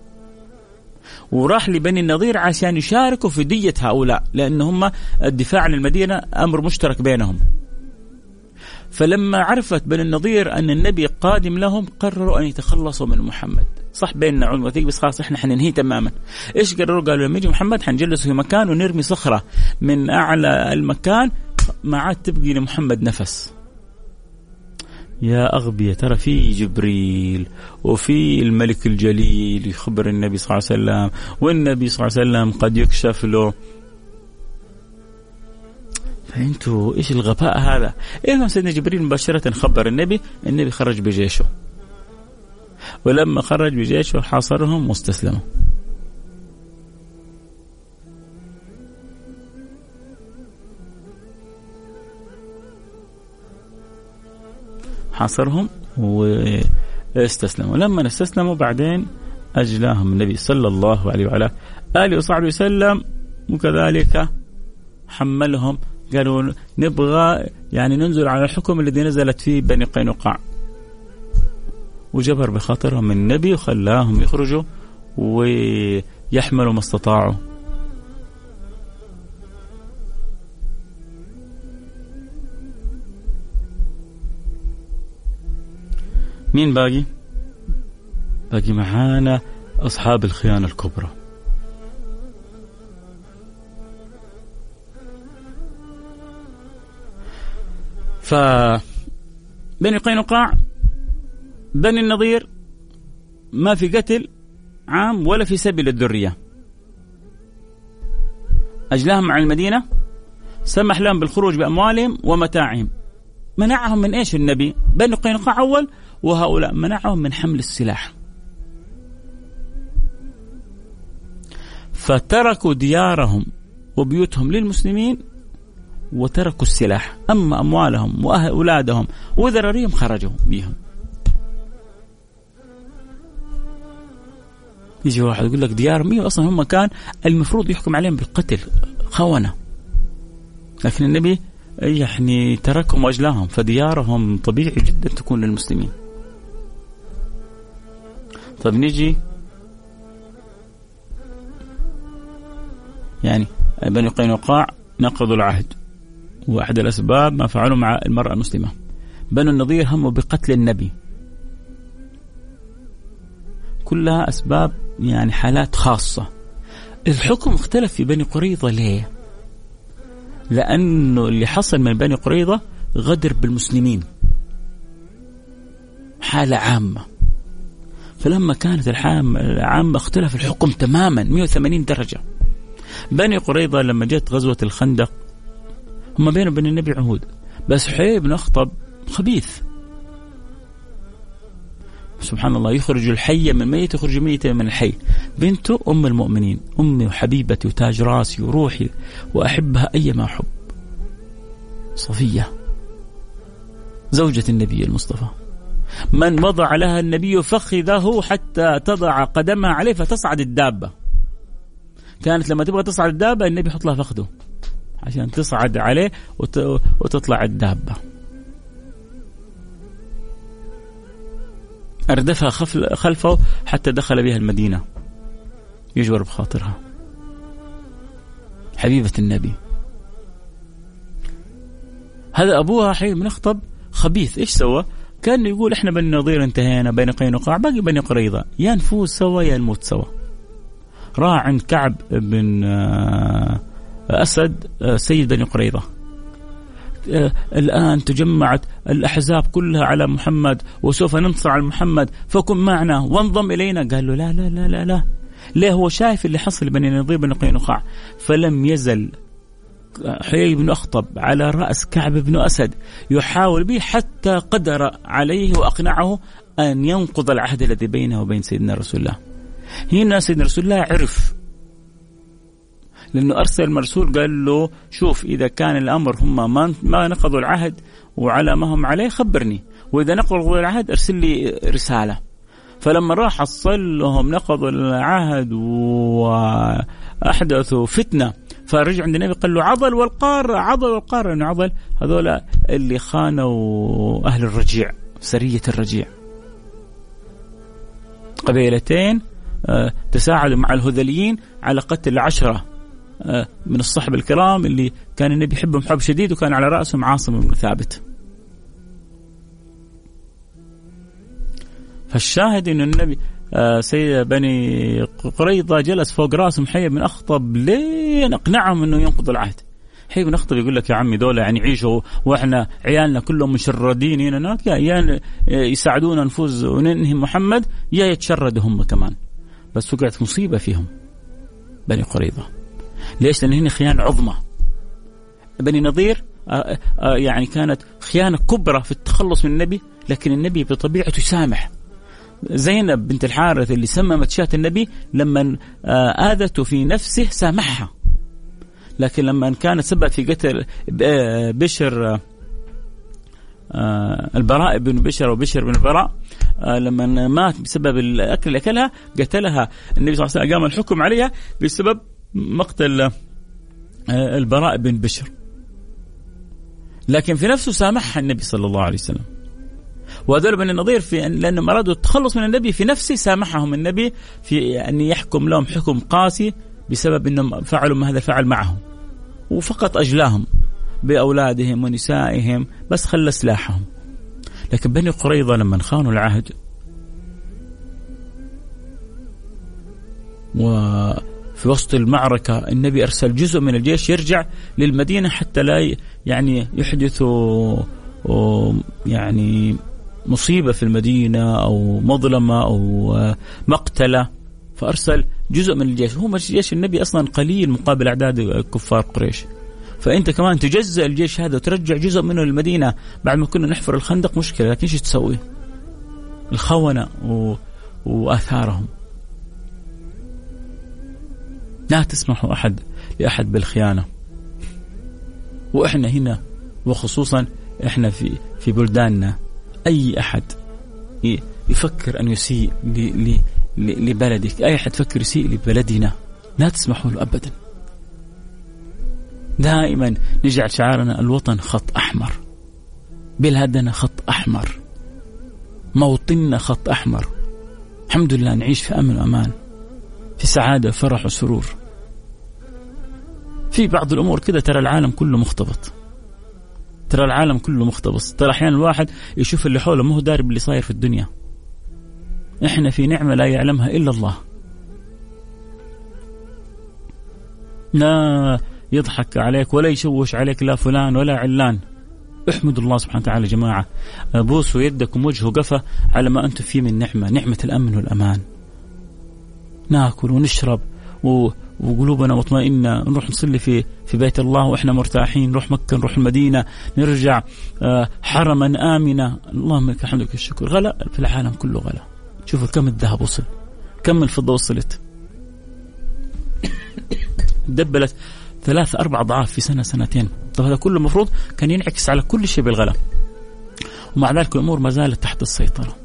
وراح لبني النضير عشان يشاركوا في دية هؤلاء، لأن هم الدفاع عن المدينة أمر مشترك بينهم. فلما عرفت بني النضير أن النبي قادم لهم قرروا أن يتخلصوا من محمد. صح بيننا علم وثيق بس خلاص إحنا حننهي تماما. إيش قرروا؟ قالوا لما يجي محمد حنجلسه في مكان ونرمي صخرة من أعلى المكان ما عاد تبقي لمحمد نفس. يا أغبية، ترى في جبريل وفي الملك الجليل يخبر النبي صلى الله عليه وسلم، والنبي صلى الله عليه وسلم قد يكشف له. فأنتوا إيش الغباء هذا؟ إيه سيدنا جبريل مباشرة خبر النبي خرج بجيشه، ولما خرج بجيشه حاصرهم واستسلموا. حاصرهم واستسلموا. لما استسلموا بعدين أجلاهم النبي صلى الله عليه وعلى آله وصحبه وسلم، وكذلك حملهم قالوا نبغى يعني ننزل على الحكم الذي نزلت فيه بني قينقاع، وجبر بخاطرهم النبي وخلاهم يخرجوا ويحملوا ما استطاعوا. مين باقي معانا؟ أصحاب الخيانة الكبرى. فبني قينقاع بني النضير ما في قتل عام ولا في سبي للذرية، أجلاهم عن المدينة، سمح لهم بالخروج بأموالهم ومتاعهم. منعهم من إيش النبي؟ بني قينقاع أول، وهؤلاء منعهم من حمل السلاح، فتركوا ديارهم وبيوتهم للمسلمين وتركوا السلاح. أما أموالهم وأولادهم وذراريهم خرجوا بهم. يجي واحد يقول لك ديارهم إيه أصلا هم كان المفروض يحكم عليهم بالقتل، خونة، لكن النبي يعني تركهم وأجلاهم، فديارهم طبيعي جدا تكون للمسلمين. طب نيجي يعني بني قينقاع نقضوا العهد وأحد الأسباب ما فعلوا مع المرأة المسلمة. بنو النضير هموا بقتل النبي، كلها أسباب يعني حالات خاصة. الحكم اختلف في بني قريظة ليه؟ لأنه اللي حصل من بني قريظة غدر بالمسلمين، حالة عامة. فلما كانت الحالة عامة اختلف الحكم تماما 180 درجة. بني قريظة لما جت غزوة الخندق هم بينه وبين النبي عهود، بس حيي بن أخطب خبيث سبحان الله، يخرج الحي من الميت يخرج الميت من الحي. بنته أم المؤمنين، أمي وحبيبتي وتاج راسي وروحي وأحبها أيما أحب، صفية زوجة النبي المصطفى، من وضع لها النبي فخذه حتى تضع قدمها عليه فتصعد الدابة. كانت لما تبغى تصعد الدابة النبي يحط لها فخذه عشان تصعد عليه وتطلع الدابة. أردفها خلفه حتى دخل بها المدينة يجبر بخاطرها، حبيبة النبي. هذا أبوها حي بن أخطب خبيث. إيش سوى؟ كان يقول إحنا بني النضير انتهينا، بني قينقاع باقي بني قريظة، يا نفوز سوا يا نموت سوا. راح عند كعب بن أسد سيد بني قريظة، الآن تجمعت الأحزاب كلها على محمد وسوف ننصر على محمد فكن معنا وانضم إلينا. قال له لا لا لا لا لا، ليه؟ هو شايف اللي حصل بني النضير بن قينقاع. فلم يزل حيي بن أخطب على رأس كعب بن أسد يحاول به حتى قدر عليه وأقنعه أن ينقض العهد الذي بينه وبين سيدنا رسول الله. هنا سيدنا رسول الله عرف، لأنه أرسل مرسول قال له شوف إذا كان الأمر هم ما نقضوا العهد وعلى ما هم عليه خبرني، وإذا نقضوا العهد أرسل لي رسالة. فلما راح حصل لهم نقضوا العهد وأحدثوا فتنة، فرجع عند النبي قال له عضل والقار، عضل والقار، إنه عضل هذول اللي خانوا أهل الرجيع، سرية الرجيع، قبيلتين تساعدوا مع الهذليين على قتل 10 من الصحابة الكرام اللي كان النبي يحبهم حب شديد، وكان على رأسهم عاصم بن ثابت. فالشاهد إن النبي سيد بني قريظة جلس فوق رأسهم حي بن أخطب لين أقنعهم إنه ينقض العهد. حي بن أخطب يقول لك يا عمي دولة يعني يعيشوا وإحنا عيالنا كلهم مشردين هنا هناك، يا يساعدونا نفوز وننهي محمد يا يتشردوا هم كمان. بس وقعت مصيبة فيهم بني قريظة. ليش؟ لأن هنا خيانة عظمى. بني نضير يعني كانت خيانة كبرى في التخلص من النبي، لكن النبي بطبيعته سامح. زينب بنت الحارث اللي سممت شاة النبي لما آذته في نفسه سامحها، لكن لما كانت سبب في قتل بشر البراء بن بشر وبشر بن البراء، لما مات بسبب الأكل اللي أكلها قتلها النبي صلى الله عليه وسلم، قام الحكم عليها بسبب مقتل البراء بن بشر، لكن في نفسه سامحها النبي صلى الله عليه وسلم. وهذول بني النضير لأنهم أرادوا التخلص من النبي في نفسه سامحهم النبي في أن يحكم لهم حكم قاسي بسبب أنهم فعلوا ما هذا فعل معهم، وفقط أجلاهم بأولادهم ونسائهم، بس خلى سلاحهم. لكن بني قريظة لما خانوا العهد وفي وسط المعركة النبي أرسل جزء من الجيش يرجع للمدينة حتى لا يعني يحدثوا يعني مصيبة في المدينة أو مظلمة أو مقتلة، فأرسل جزء من الجيش. هو جيش النبي أصلا قليل مقابل أعداد كفار قريش، فأنت كمان تجزء الجيش هذا وترجع جزء منه للمدينة بعد ما كنا نحفر الخندق مشكلة، لكن إيش تسوي؟ الخونة وآثارهم. لا تسمحوا أحد لأحد بالخيانة. وإحنا هنا وخصوصا إحنا في بلداننا أي أحد يفكر أن يسيء لبلدك، أي أحد يفكر يسيء لبلدنا لا تسمحوا له أبدا. دائما نجعل شعارنا الوطن خط أحمر، بلادنا خط أحمر، موطننا خط أحمر. الحمد لله نعيش في أمن وأمان، في سعادة وفرح وسرور. في بعض الأمور كده ترى العالم كله مختلط، ترى العالم كله مختبص. ترى أحيانا الواحد يشوف اللي حوله ما هو داري باللي صاير في الدنيا. إحنا في نعمة لا يعلمها إلا الله. لا يضحك عليك ولا يشوش عليك لا فلان ولا علان. احمد الله سبحانه وتعالى جماعة، بوسوا يدكم وجهه قفة على ما أنتم فيه من نعمة الأمن والأمان. ناكل ونشرب وقلوبنا مطمئنة، نروح نصلي في بيت الله وإحنا مرتاحين، نروح مكة، نروح المدينة، نرجع حرما آمنا. اللهم لك الحمد لك الشكر. غلا في العالم كله غلا. شوفوا كم الذهب وصل، كم الفضة وصلت، دبلت 3-4 أضعاف في سنة سنتين. طب هذا كله مفروض كان ينعكس على كل شيء بالغلا، ومع ذلك الأمور ما زالت تحت السيطرة.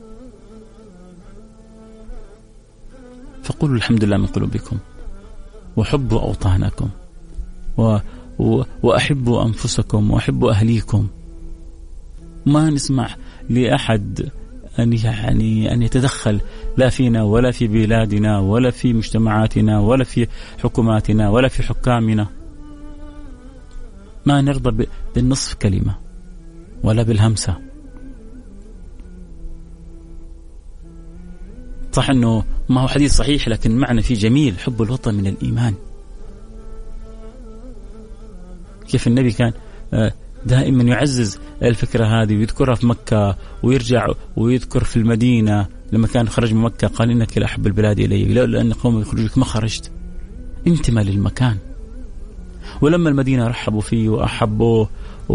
فقولوا الحمد لله من قلوبكم، وحبوا أوطانكم، وأحبوا أنفسكم، وأحبوا أهليكم. ما نسمح لأحد أن يتدخل لا فينا ولا في بلادنا ولا في مجتمعاتنا ولا في حكوماتنا ولا في حكامنا. ما نرضى بالنصف كلمة ولا بالهمسة. صح أنه ما هو حديث صحيح، لكن معنى فيه جميل. حب الوطن من الإيمان. كيف النبي كان دائما يعزز الفكرة هذه ويذكرها في مكة، ويرجع ويذكر في المدينة لما كان خرج من مكة قال إنك لا أحب البلاد إلي لولا أن قوم يخرجوك ما خرجت. انتمى للمكان. ولما المدينة رحبوا فيه وأحبوه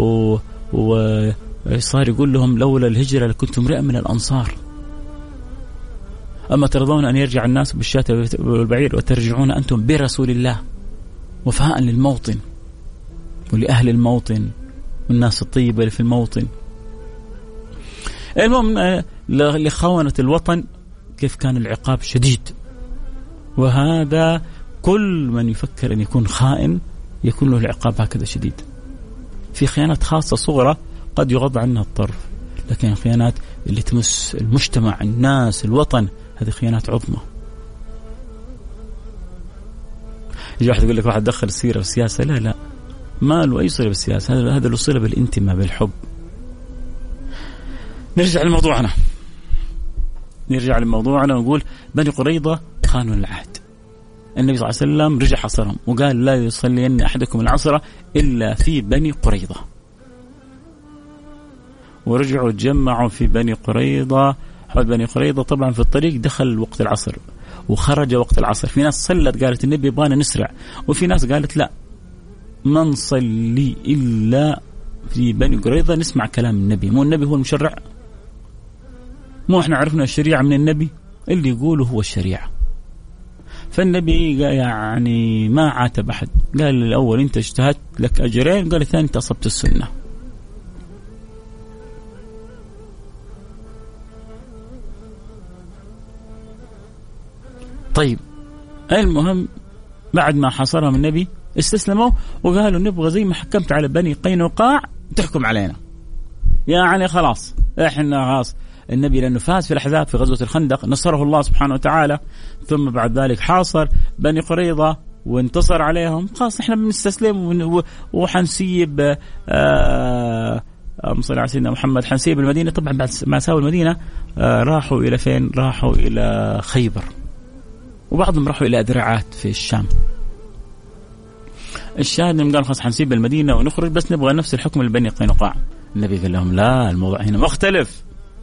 وصار يقول لهم لولا الهجرة لكنت امرئا من الأنصار. أما ترضون أن يرجع الناس بالشاة والبعير وترجعون أنتم برسول الله، وفاء للموطن ولأهل الموطن والناس الطيبة اللي في الموطن. المهم لخونة الوطن كيف كان العقاب شديد. وهذا كل من يفكر أن يكون خائن يكون له العقاب هكذا شديد. في خيانات خاصة صغرى قد يغض عنها الطرف، لكن الخيانات اللي تمس المجتمع، الناس، الوطن، هذه خيانات عظمى. يجي واحد يقول لك واحد دخل السيرة والسياسة. لا ما له أي صلة بالسياسة، هذا له صلة بالانتماء بالحب. نرجع لموضوعنا ونقول بني قريظة خانوا العهد. النبي صلى الله عليه وسلم رجع حصرهم وقال لا يصلين أحدكم العصر إلا في بني قريظة. ورجعوا تجمعوا في بني قريظة، حول بني قريظة. طبعا في الطريق دخل وقت العصر وخرج وقت العصر. في ناس صلت قالت النبي يبغانا نسرع، وفي ناس قالت لا ما نصلي إلا في بني قريظة نسمع كلام النبي. مو النبي هو المشرع؟ مو احنا عرفنا الشريعة من النبي؟ اللي يقوله هو الشريعة. فالنبي يعني ما عاتب أحد. قال الأول أنت اجتهدت لك أجرين، قال الثاني أنت أصبت السنة. طيب المهم بعد ما حصرهم النبي استسلموا وقالوا نبغى زي ما حكمت على بني قينقاع تحكم علينا. يعني خلاص احنا خلاص. النبي لأنه فاز في الأحزاب في غزوة الخندق نصره الله سبحانه وتعالى، ثم بعد ذلك حاصر بني قريظة وانتصر عليهم. خلاص احنا بنستسلم وحنسيب صلى على سيدنا محمد، حنسيب المدينة. طبعا بعد ما ساووا المدينة راحوا إلى فين؟ راحوا إلى خيبر، وبعضهم راحوا إلى أدرعات في الشام. الشاهد انهم قالوا خلاص حنسيب المدينة ونخرج، بس نبغى نفس الحكم لبني قينقاع. النبي قال لهم لا، الموضوع هنا مختلف.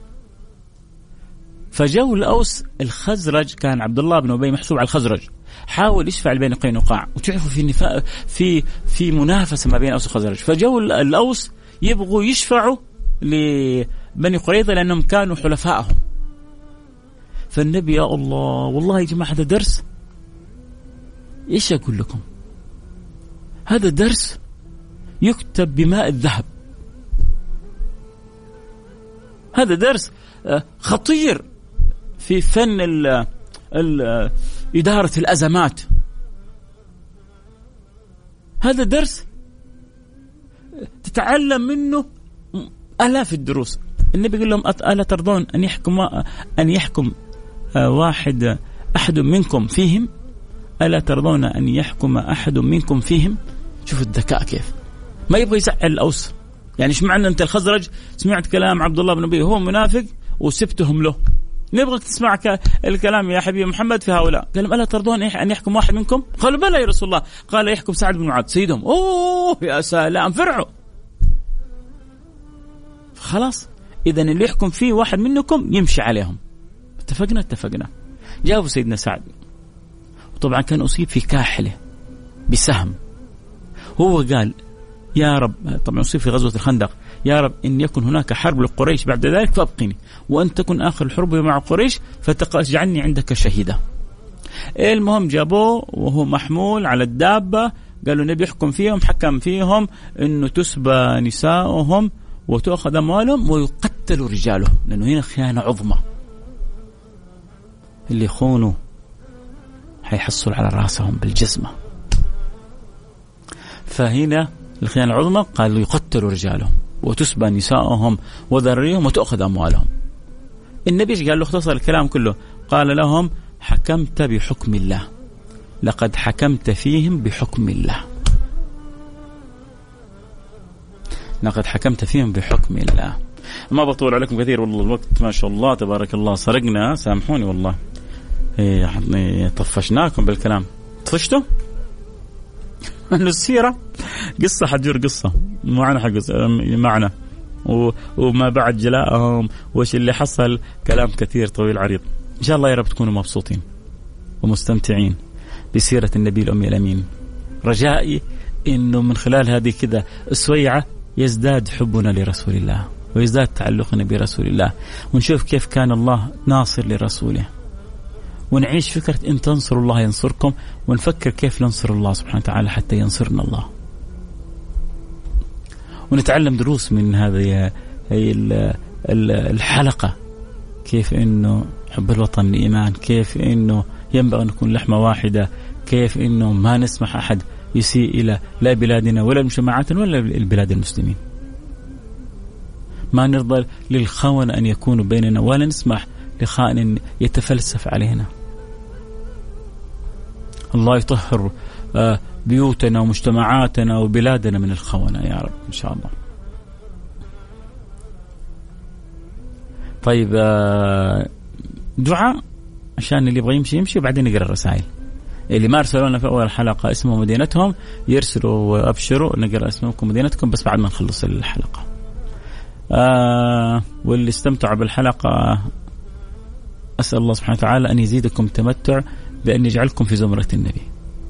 فجو الأوس الخزرج، كان عبد الله بن أبي محسوب على الخزرج، حاول يشفع لبني قينقاع. وتعرفوا في منافسة ما بين الأوس والخزرج. فجو الأوس يبغوا يشفعوا لبني قريظة لأنهم كانوا حلفائهم. فالنبي يا الله والله يا جماعة هذا درس. إيش أقول لكم؟ هذا درس يكتب بماء الذهب. هذا درس خطير في فن إدارة الأزمات. هذا درس تتعلم منه آلاف الدروس. النبي يقول لهم ألا ترضون أن يحكم أحد منكم فيهم؟ ألا ترضون أن يحكم أحد منكم فيهم؟ شوفوا الذكاء كيف. ما يبغى يزعل الأوس، يعني إيش معنى أنت الخزرج سمعت كلام عبد الله بن أبي هو منافق وسبتهم له، نبغىك تسمع الكلام يا حبيبي محمد في هؤلاء. قال ألا ترضون أن يحكم واحد منكم؟ قالوا بلى يا رسول الله. قال يحكم سعد بن معاذ سيدهم. أوه يا سلام، فرعوا. خلاص إذن اللي يحكم فيه واحد منكم يمشي عليهم. اتفقنا. جابوا سيدنا سعد، وطبعا كان أصيب في كاحله بسهم. هو قال يا رب، طبعا أصيب في غزوة الخندق، يا رب إن يكن هناك حرب لقريش بعد ذلك فأبقني، وأن تكن آخر الحرب مع قريش فتجعلني عندك شهيدا. المهم جابوه وهو محمول على الدابة، قالوا النبي يحكم فيهم، حكم فيهم إنه تسبى نساؤهم وتأخذ أموالهم ويقتلوا رجالهم، لأنه هنا خيانة عظمى، اللي يخونوا حيحصل على رأسهم بالجزمة. فهنا الخيانة العظمى قالوا يقتلوا رجالهم وتسبى نساؤهم وذريهم وتأخذ أموالهم. النبي قال له اختصر الكلام كله، قال لهم حكمت بحكم الله، لقد حكمت فيهم بحكم الله، لقد حكمت فيهم بحكم الله. ما بطول عليكم كثير والله، الوقت ما شاء الله تبارك الله سرقنا، سامحوني والله. طفشناكم بالكلام، طفشتوا السيرة قصة حجر قصة معنا حق معنا وما بعد جلاءهم وش اللي حصل، كلام كثير طويل عريض. إن شاء الله يا رب تكونوا مبسوطين ومستمتعين بسيرة النبي الأمي الأمين. رجائي إنه من خلال هذه كذا السويعة يزداد حبنا لرسول الله ويزداد تعلقنا برسول الله، ونشوف كيف كان الله ناصر لرسوله، ونعيش فكرة إن تنصروا الله ينصركم، ونفكر كيف ننصر الله سبحانه وتعالى حتى ينصرنا الله، ونتعلم دروس من هذه الحلقة، كيف إنه حب الوطن الإيمان، كيف إنه ينبغي أن نكون لحمة واحدة، كيف إنه ما نسمح أحد يسيء إلى لا بلادنا ولا مجتمعاتنا ولا البلاد المسلمين، ما نرضى للخون أن يكونوا بيننا ولا نسمح لخائن يتفلسف علينا. الله يطهر بيوتنا ومجتمعاتنا وبلادنا من الخونة يا رب إن شاء الله. طيب دعاء عشان اللي يبغى يمشي وبعدين نقرأ الرسائل. اللي ما ارسلونا في أول حلقة اسمه مدينتهم يرسلوا وأبشروا، نقرأ اسمكم مدينتكم بس بعد ما نخلص الحلقة. واللي استمتعوا بالحلقة أسأل الله سبحانه وتعالى أن يزيدكم تمتع بأن يجعلكم في زمرة النبي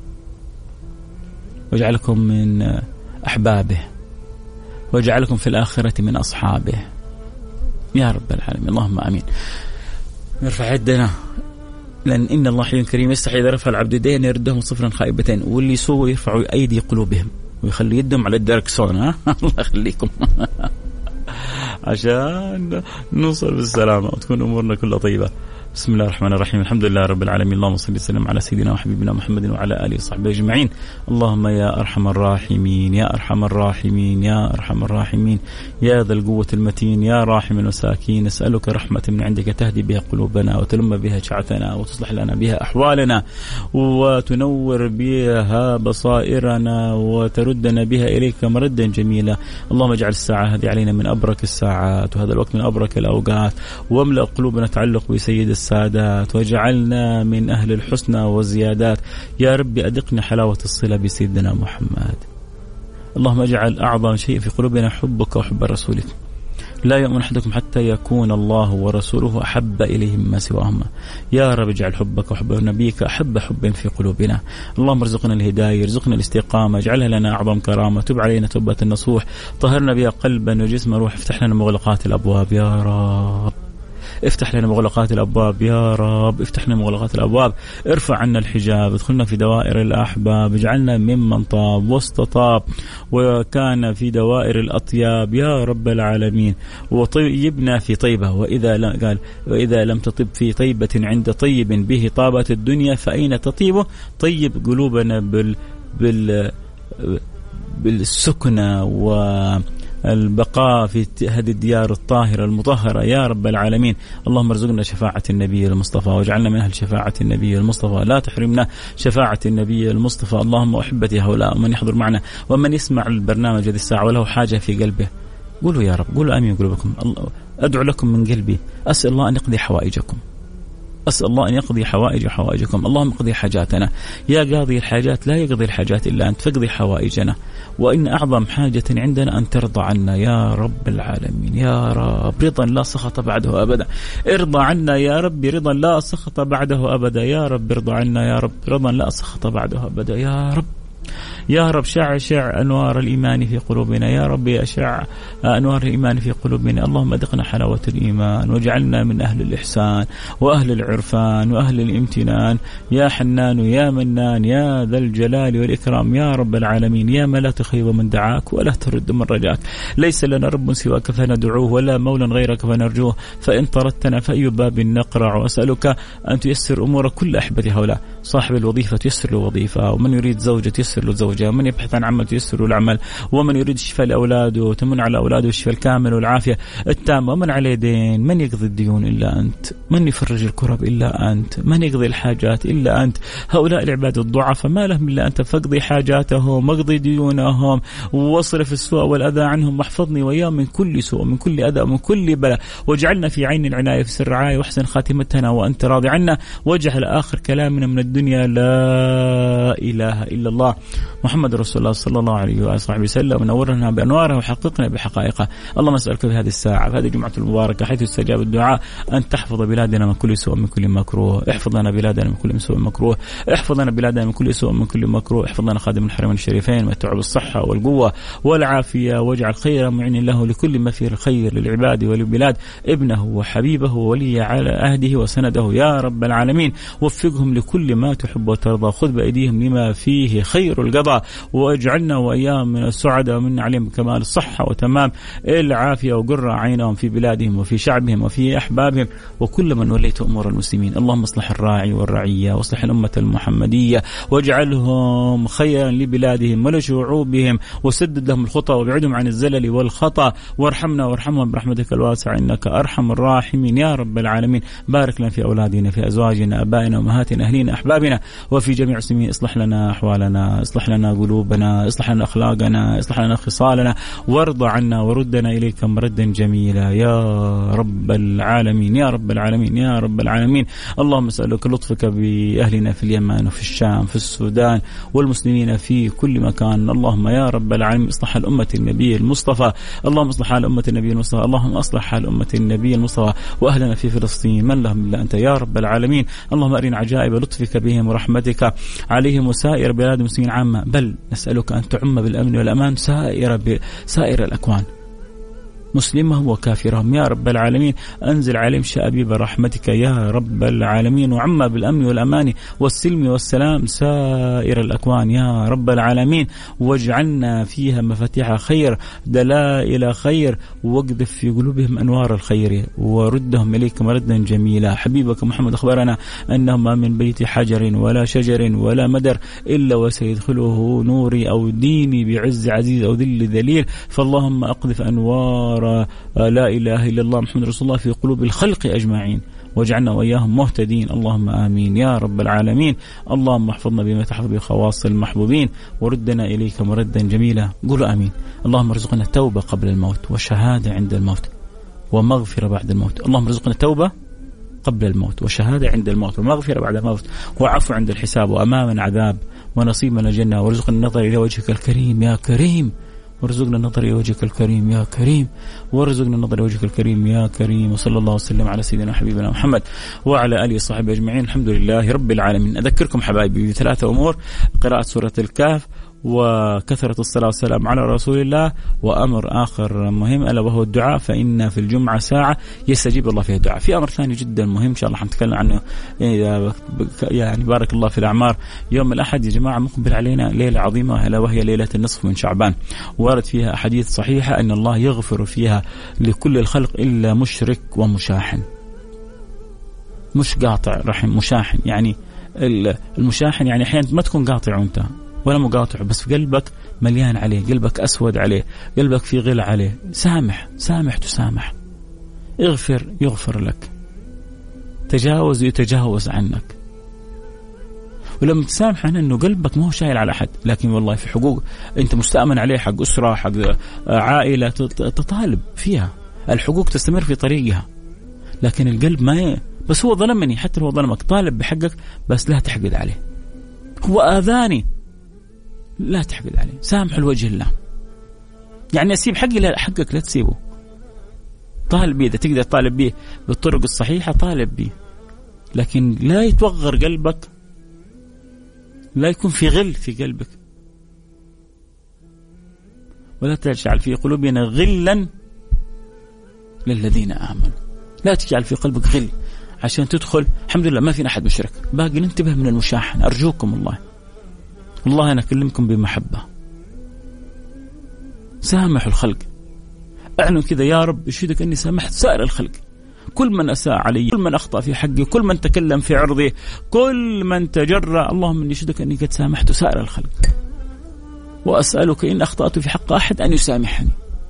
ويجعلكم من أحبابه ويجعلكم في الآخرة من أصحابه يا رب العالمين، اللهم آمين. نرفع يدنا لأن إن الله حي كريم يستحي إذا رفع العبد يديه يردهم صفرا خائبتين، واللي يسووا يرفعوا أيدي قلوبهم ويخلي يدهم على الدركسون. الله يخليكم عشان نوصل بالسلامة وتكون أمورنا كلها طيبة. بسم الله الرحمن الرحيم، الحمد لله رب العالمين، اللهم صل وسلم على سيدنا وحبيبنا محمد وعلى آله وصحبه أجمعين. اللهم يا أرحم الراحمين يا أرحم الراحمين يا أرحم الراحمين يا ذا القوة المتين يا راحم المساكين، نسألك رحمة من عندك تهدي بها قلوبنا وتلم بها شعثنا وتصلح لنا بها أحوالنا وتنور بها بصائرنا وتردنا بها إليك مردا جميلا. اللهم اجعل الساعة هذه علينا من أبرك الساعات وهذا الوقت من أبرك الأوقات، واملأ قلوبنا تعلق بسيد السادات واجعلنا من أهل الحسنى والزيادات يا رب. أدقنا حلاوة الصلة بسيدنا محمد. اللهم اجعل أعظم شيء في قلوبنا حبك وحب رسولك، لا يؤمن أحدكم حتى يكون الله ورسوله أحب إليه مما سواهما. يا رب اجعل حبك وحب نبيك أحب حب في قلوبنا. اللهم ارزقنا الهداية، ارزقنا الاستقامة، اجعلها لنا أعظم كرامة، تب علينا توبة النصوح، طهرنا بها قلبا وجسما روح، افتح لنا مغلقات الأبواب يا رب، افتح لنا مغلقات الأبواب يا رب، افتح لنا مغلقات الأبواب، ارفع عنا الحجاب، ادخلنا في دوائر الأحباب، اجعلنا ممن طاب واستطاب وكان في دوائر الأطياب يا رب العالمين، وطيبنا في طيبة، وإذا لم تطب في طيبة عند طيب به طابت الدنيا فأين تطيبه. طيب قلوبنا بالسكنة والبقاء في هذه الديار الطاهرة المطهرة يا رب العالمين. اللهم ارزقنا شفاعة النبي المصطفى واجعلنا من أهل شفاعة النبي المصطفى، لا تحرمنا شفاعة النبي المصطفى. اللهم أحبتي هؤلاء ومن يحضر معنا ومن يسمع البرنامج هذه الساعة وله حاجة في قلبه قولوا يا رب، قولوا آمين قلوبكم. أدعو لكم من قلبي، أسأل الله أن يقضي حوائجكم، أسأل الله أن يقضي حوائجكم. اللهم اقضي حاجاتنا يا قاضي الحاجات، لا يقضي الحاجات إلا أنت، فاقضي حوائجنا. وإن أعظم حاجة عندنا أن ترضى عنا يا رب العالمين، يا رب رضا لا سخط بعده أبدا. ارضى عنا يا رب رضا لا سخط بعده أبدا، يا رب ارضى عنا يا رب رضا لا سخط بعده أبدا. يا رب يا رب شع أنوار الإيمان في قلوبنا، يا رب أشع أنوار الإيمان في قلوبنا. اللهم أذقنا حلاوة الإيمان واجعلنا من أهل الإحسان وأهل العرفان وأهل الامتنان، يا حنان يا منان يا ذا الجلال والإكرام يا رب العالمين. يا من لا تخيب من دعاك ولا ترد من رجاك، ليس لنا رب سواك فندعوه ولا مولى غيرك فنرجوه، فإن طردتنا فأي باب نقرع. وأسألك أن تيسر أمور كل أحبة هؤلاء، صاحب الوظيفة تيسر له وظيفة، ومن يريد زوجة تيسر له زوجة، ومن يبحث عن عمل تيسر له العمل، ومن يريد الشفاء لأولاده تمن على أولاده الشفاء الكامل والعافية التامة، ومن عليه دين. من يقضي الديون إلا أنت، من يفرج الكرب إلا أنت، من يقضي الحاجات إلا أنت. هؤلاء العباد الضعفاء ما لهم إلا أنت، فاقضي حاجاتهم واقضي ديونهم واصرف السوء والأذى عنهم، واحفظني وإياهم من كل سوء ومن كل أذى ومن كل بلاء، واجعلنا في عين العناية في سر رعاية، واحسن خاتمتنا وأنت راضي عنا، واجعل آخر كلامنا من الدنيا لا إله إلا الله محمد رسول الله صلى الله عليه وآله وسلم، ونورنا بأنواره وحققنا بحقائقه. اللهم أسألك في هذه الساعة في هذه الجمعة المباركة حيث استجاب الدعاء أن تحفظ بلادنا من كل سوء من كل مكروه، احفظ لنا بلادنا من كل سوء مكروه، احفظ لنا بلادنا من كل سوء من كل مكروه، احفظ لنا خادم الحرمين الشريفين متعب الصحة والقوة والعافية، واجعل خيرا معين له لكل ما فيه الخير للعباد وللبلاد، ابنه وحبيبه ولي على عهده وسنده يا رب العالمين. وفقهم لكل ما تحب وترضى، خذ بأيديهم لما فيه خير القضاء، واجعلنا وإياهم من السعداء ومن عليهم كمال الصحة وتمام العافية، وقر عينهم في بلادهم وفي شعبهم وفي أحبابهم وكل من وليت أمور المسلمين. اللهم اصلح الراعي والرعية واصلح الأمة المحمدية، واجعلهم خيرا لبلادهم ولشعوبهم، وسدد لهم الخطى وابعدهم عن الزلل والخطأ، وارحمنا وارحمهم برحمتك الواسعة إنك أرحم الراحمين يا رب العالمين. بارك لنا في أولادنا في أزواجنا أبائنا وأمهاتنا أهلنا أحبابنا وفي جميع المسلمين. اصلح لنا أحوالنا، اصلح لنا قلوبنا، اصلح لنا أخلاقنا، اصلح لنا خصالنا، وارض عنا وردنا إليك مردا جميلا يا رب العالمين يا رب العالمين يا رب العالمين. اللهم اسألك لطفك بأهلنا في اليمن وفي الشام في السودان والمسلمين في كل مكان. اللهم يا رب العالمين اصلح الأمة النبي المصطفى، اللهم اصلح حال أمة النبي المصطفى، اللهم اصلح حال أمة النبي المصطفى وأهلنا في فلسطين من لهم إلا أنت يا رب العالمين. اللهم أرنا عجائب لطفك بهم ورحمتك عليهم وسائر بلاد المسلمين عامة، بل نسألك أن تعم بالأمن والأمان سائر الأكوان مسلمهم وكافرهم يا رب العالمين. أنزل عليهم شأبيب رحمتك يا رب العالمين، وعم بالأمن والأمان والسلم والسلام سائر الأكوان يا رب العالمين، واجعلنا فيها مفاتيح خير دلائل خير، واقذف في قلوبهم أنوار الخير وردهم إليك مردا جميلا. حبيبك محمد أخبرنا أنه ما من بيت حجر ولا شجر ولا مدر إلا وسيدخله نوري أو ديني بعز عزيز أو ذل ذليل، فاللهم أقذف أنوار لا إله إلا الله محمد رسول الله في قلوب الخلق أجمعين، واجعلنا وإياهم مهتدين. اللهم آمين يا رب العالمين. اللهم احفظنا بما تحفظ به خواص المحبوبين، وردنا إليك مردا جميلا. قولوا آمين. اللهم ارزقنا التوبة قبل الموت، وشهادة عند الموت، ومغفرة بعد الموت. اللهم ارزقنا التوبة قبل الموت، وشهادة عند الموت، ومغفرة بعد الموت، وعفو عند الحساب، وأمامنا عذاب، ونصيبنا الجنة، ورزقنا النظر إلى وجهك الكريم يا كريم، ورزقنا النظر إلى وجهك الكريم يا كريم، ورزقنا النظر إلى وجهك الكريم يا كريم. وصلى الله وسلم على سيدنا حبيبنا محمد وعلى آله وصحبه أجمعين. الحمد لله رب العالمين. أذكركم حبايبي بثلاثة أمور: قراءة سورة الكهف، وكثرة الصلاة والسلام على رسول الله، وأمر آخر مهم ألا وهو الدعاء، فإن في الجمعة ساعة يستجيب الله فيها الدعاء. في أمر ثاني جدا مهم إن شاء الله حنتكلم عنه، يعني بارك الله في الأعمار. يوم الأحد يا جماعة مقبل علينا ليلة عظيمة ألا وهي ليلة النصف من شعبان، ورد فيها أحاديث صحيحة أن الله يغفر فيها لكل الخلق إلا مشرك ومشاحن. مش قاطع رحم، مشاحن. يعني المشاحن يعني أحيانا ما تكون قاطع وانت ولا مقاطع، بس في قلبك مليان عليه، قلبك أسود عليه، قلبك في غل عليه. سامح تسامح، اغفر يغفر لك، تجاوز يتجاوز عنك. ولما تسامح أنا أنه قلبك ما هو شايل على أحد، لكن والله في حقوق أنت مستأمن عليه، حق أسرة، حق عائلة، تطالب فيها. الحقوق تستمر في طريقها، لكن القلب ما بس هو ظلمني، حتى لو ظلمك طالب بحقك، بس لا تحقد عليه. هو آذاني، لا تحقد عليه، سامح لوجه الله. يعني أسيب حقي، لا حقك لا تسيبه. طالب بيه، إذا تقدر طالب بيه بالطرق الصحيحة طالب بيه، لكن لا يتوغر قلبك، لا يكون في غل في قلبك. ولا تجعل في قلوبنا غلا للذين آمنوا. لا تجعل في قلبك غل عشان تدخل. الحمد لله ما فينا أحد مشرك، باقي ننتبه من المشاحن. أرجوكم الله، والله أنا أكلمكم بمحبة، سامحوا الخلق. أعلن كذا يا رب يشهدك أني سامحت سائر الخلق، كل من أساء علي، كل من أخطأ في حقي، كل من تكلم في عرضي، كل من تجرأ، اللهم إني أشهدك أني قد سامحت سائر الخلق، وأسألك إن أخطأت في حق أحد أن يسامحني.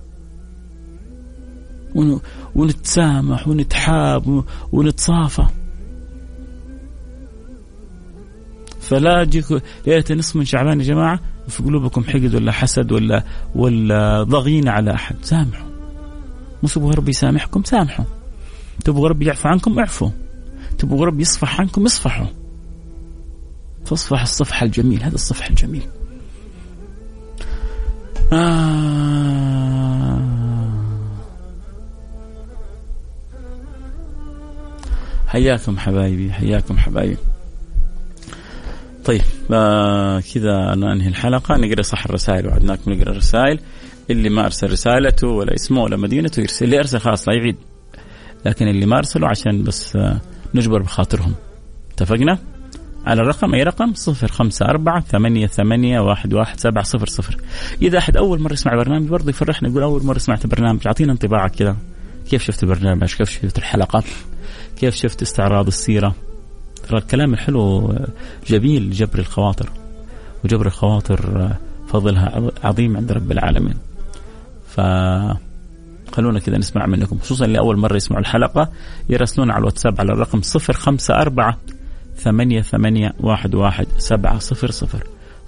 ونتسامح ونتحاب ونتصافى. فلا تجيك ليلة نصف من شعبان يا جماعة في قلوبكم حقد ولا حسد ولا ضغين على أحد. سامحوا. مو تبغوا ربي يسامحكم، سامحوا. تبغوا ربي يعفو عنكم، اعفوا. تبغوا ربي يصفح عنكم، اصفحوا. فاصفح الصفح الجميل، هذا الصفح الجميل. حياكم حبايبي، حياكم حبايبي. طيب كذا أنا أنهي الحلقة. نقرأ صح الرسائل، وعدناكم نقرأ الرسائل. اللي ما أرسل رسالته ولا اسمه ولا مدينته يرسل. اللي أرسل خلاص لا يعيد، لكن اللي ما أرسلوا عشان بس نجبر بخاطرهم. اتفقنا على الرقم، أي رقم 0548811700. إذا أحد أول مرة يسمع برنامج برضه يفرحنا، يقول أول مرة سمعت برنامج، أعطينا انطباعك كذا، كيف شفت البرنامج، كيف شفت الحلقة، كيف شفت استعراض السيرة. ترى الكلام الحلو جميل، جبر الخواطر، وجبر الخواطر فضلها عظيم عند رب العالمين. فخلونا كذا نسمع منكم، خصوصا اللي أول مرة يسمعوا الحلقة يرسلون على الواتساب على الرقم 0548811700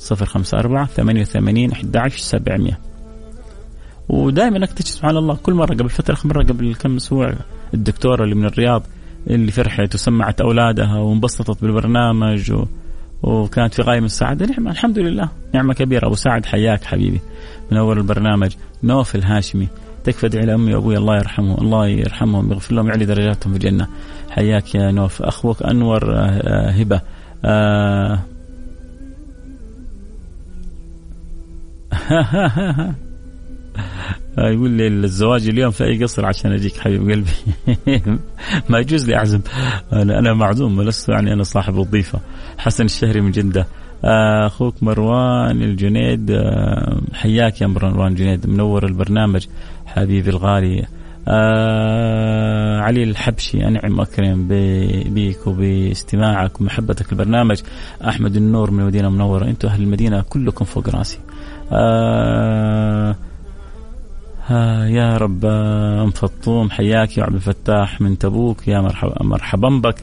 0548811700. ودائما أكتشف سبحان الله كل مرة، قبل فترة مرة قبل كم أسبوع الدكتورة اللي من الرياض اللي فرحت وسمعت أولادها وانبسطت بالبرنامج وكانت في غاية من السعادة. نعمة الحمد لله، نعمة كبيرة. أبو سعد حياك حبيبي من أول البرنامج. نوف الهاشمي تكفى ادعي لأمي وأبوي الله يرحمه، الله يرحمهم ويغفر لهم ويعلي درجاتهم في الجنة. حياك يا نوف. أخوك أنور هبة يقول لي الزواج اليوم في أي قصر عشان أجيك حبيب قلبي. ما يجوز لي أعزم، أنا معزوم ولست يعني أنا صاحب الضيفة. حسن الشهري من جدة. أخوك مروان الجنيد حياك يا مروان الجنيد، منور البرنامج حبيبي الغالي. علي الحبشي أنعم أكرم بيك وباستماعك ومحبتك البرنامج. أحمد النور من المدينة المنورة، أنتوا أهل المدينة كلكم فوق راسي. يا رب. أم فطوم حياك يا عبد الفتاح من تبوك، يا مرحبا بك.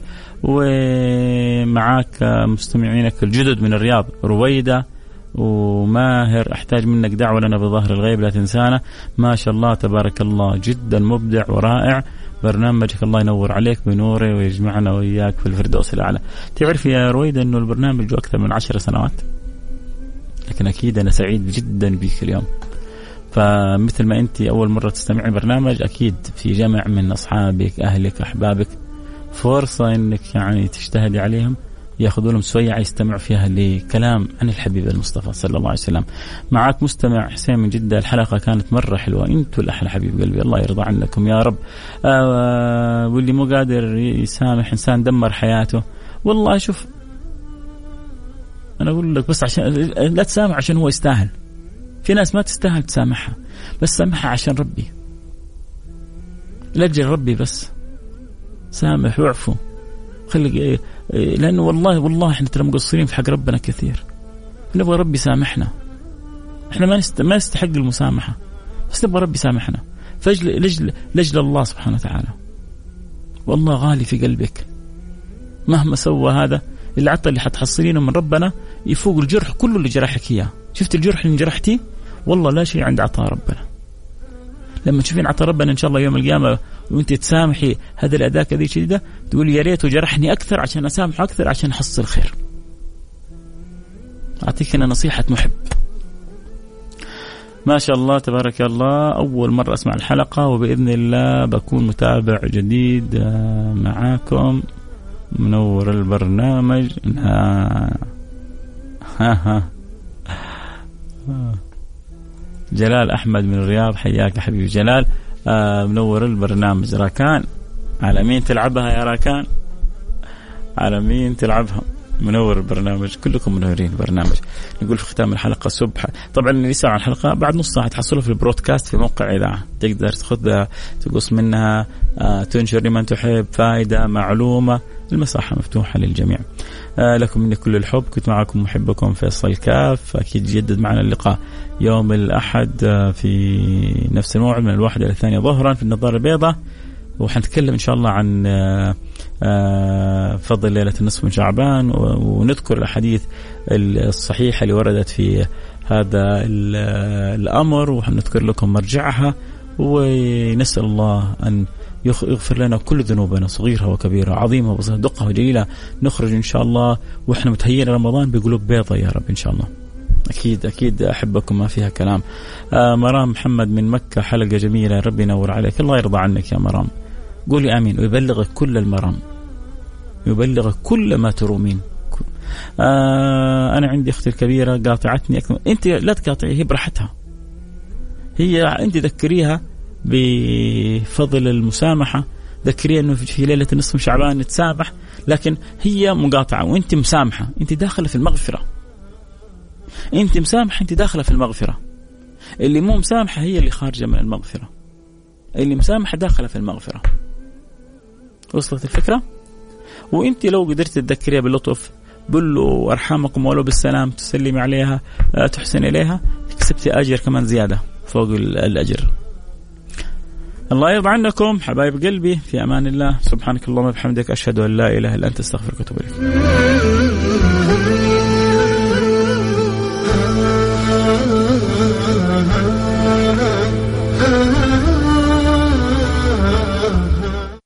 ومعاك مستمعينك الجدد من الرياض، رويدة وماهر. أحتاج منك دعوة لنا بظهر الغيب، لا تنسانا. ما شاء الله تبارك الله، جدا مبدع ورائع برنامجك، الله ينور عليك بنوره ويجمعنا وإياك في الفردوس الأعلى. تعرف يا رويدة أنه البرنامج أكثر من 10 سنوات، لكن أكيد أنا سعيد جدا بك اليوم. فمثل ما أنت أول مرة تستمعي برنامج، أكيد في جمع من أصحابك أهلك أحبابك فرصة أنك يعني تجتهدي عليهم، يأخذوا لهم سوية يستمعوا فيها لكلام عن الحبيب المصطفى صلى الله عليه وسلم. معك مستمع حسين من جدة. الحلقة كانت مرة حلوة، أنتوا الأحلى حبيب قلبي، الله يرضى عنكم يا رب. واللي مو قادر يسامح إنسان دمر حياته. والله شوف أنا أقول لك بس عشان لا تسامح عشان هو يستاهل. في ناس ما تستاهل تسامحها، بس سامحها عشان ربي، لأجل ربي بس. سامح واعفو، خلي، لأنه والله إحنا ترى مقصرين في حق ربنا كثير. نبغى ربي سامحنا، إحنا ما نستحق المسامحة، بس نبغى ربي سامحنا. لجل الله سبحانه وتعالى، والله غالي في قلبك. مهما سوى هذا العطاء اللي حتحصلينه من ربنا يفوق الجرح كله اللي جرحك إياه. شفت الجرح اللي جرحتيه؟ والله لا شيء عند عطاء ربنا. لما تشوفين عطاء ربنا إن شاء الله يوم القيامة وانت تسامحي هذا الأداء كذي شديدة، تقول يا ريته جرحني أكثر عشان أسامحه أكثر عشان أحصل خير. أعطيك أنا نصيحة محب. ما شاء الله تبارك الله، أول مرة أسمع الحلقة، وبإذن الله بكون متابع جديد معاكم. منور البرنامج. جلال أحمد من الرياض، حياك حبيبي جلال. منور البرنامج. راكان، على مين تلعبها يا راكان؟ على مين تلعبها؟ منور البرنامج، كلكم منورين البرنامج. نقول في ختام الحلقة طبعا اللي يسمع الحلقة بعد نص ساعة تحصله في البرودكاست في موقع إذاعة، تقدر تاخذها تقص منها، تنشر لمن تحب، فائدة، معلومة، المساحة مفتوحة للجميع. لكم مني كل الحب. كنت معكم محبكم فيصل كاف. أكيد جدد معنا اللقاء يوم الأحد في نفس الموعد من 1 إلى 2 ظهرا في النظارة البيضاء، وحنتكلم إن شاء الله عن فضل ليلة النصف من شعبان، ونذكر الأحاديث الصحيحة اللي وردت في هذا الأمر، وحنذكر لكم مرجعها، ونسأل الله أن يغفر لنا كل ذنوبنا صغيرها وكبيرها، عظيمها وبسيطها، دقها وجليلها. نخرج إن شاء الله وإحنا متهيئين رمضان بقلوب بيضة يا رب إن شاء الله. أكيد أكيد أحبكم، ما فيها كلام. مرام محمد من مكة، حلقة جميلة، ربي ينور عليك. الله يرضى عنك يا مرام، قولي آمين ويبلغك كل المرام، يبلغك كل ما ترومين. أنا عندي أختي الكبيرة قاطعتني أكثر. أنت لا تقاطعي، هي براحتها، هي أنت ذكريها بفضل المسامحة، ذكريها أنه في ليلة النصف من شعبان نتسامح، لكن هي مقاطعة وأنت مسامحة، أنت داخلة في المغفرة. أنت مسامحة، أنت داخلة في المغفرة. اللي مو مسامحة هي اللي خارجة من المغفرة، اللي مسامحة داخلة في المغفرة. وصلت الفكرة؟ وانت لو قدرت تذكريها باللطف، قل له أرحمكم ولو بالسلام، تسلمي عليها، تحسن إليها، كسبتي أجر كمان زيادة فوق الأجر. الله يرضى عنكم حبايب قلبي، في أمان الله. سبحانك اللهم وبحمدك، أشهد أن لا إله إلا أنت، أستغفرك وأتوب إليك.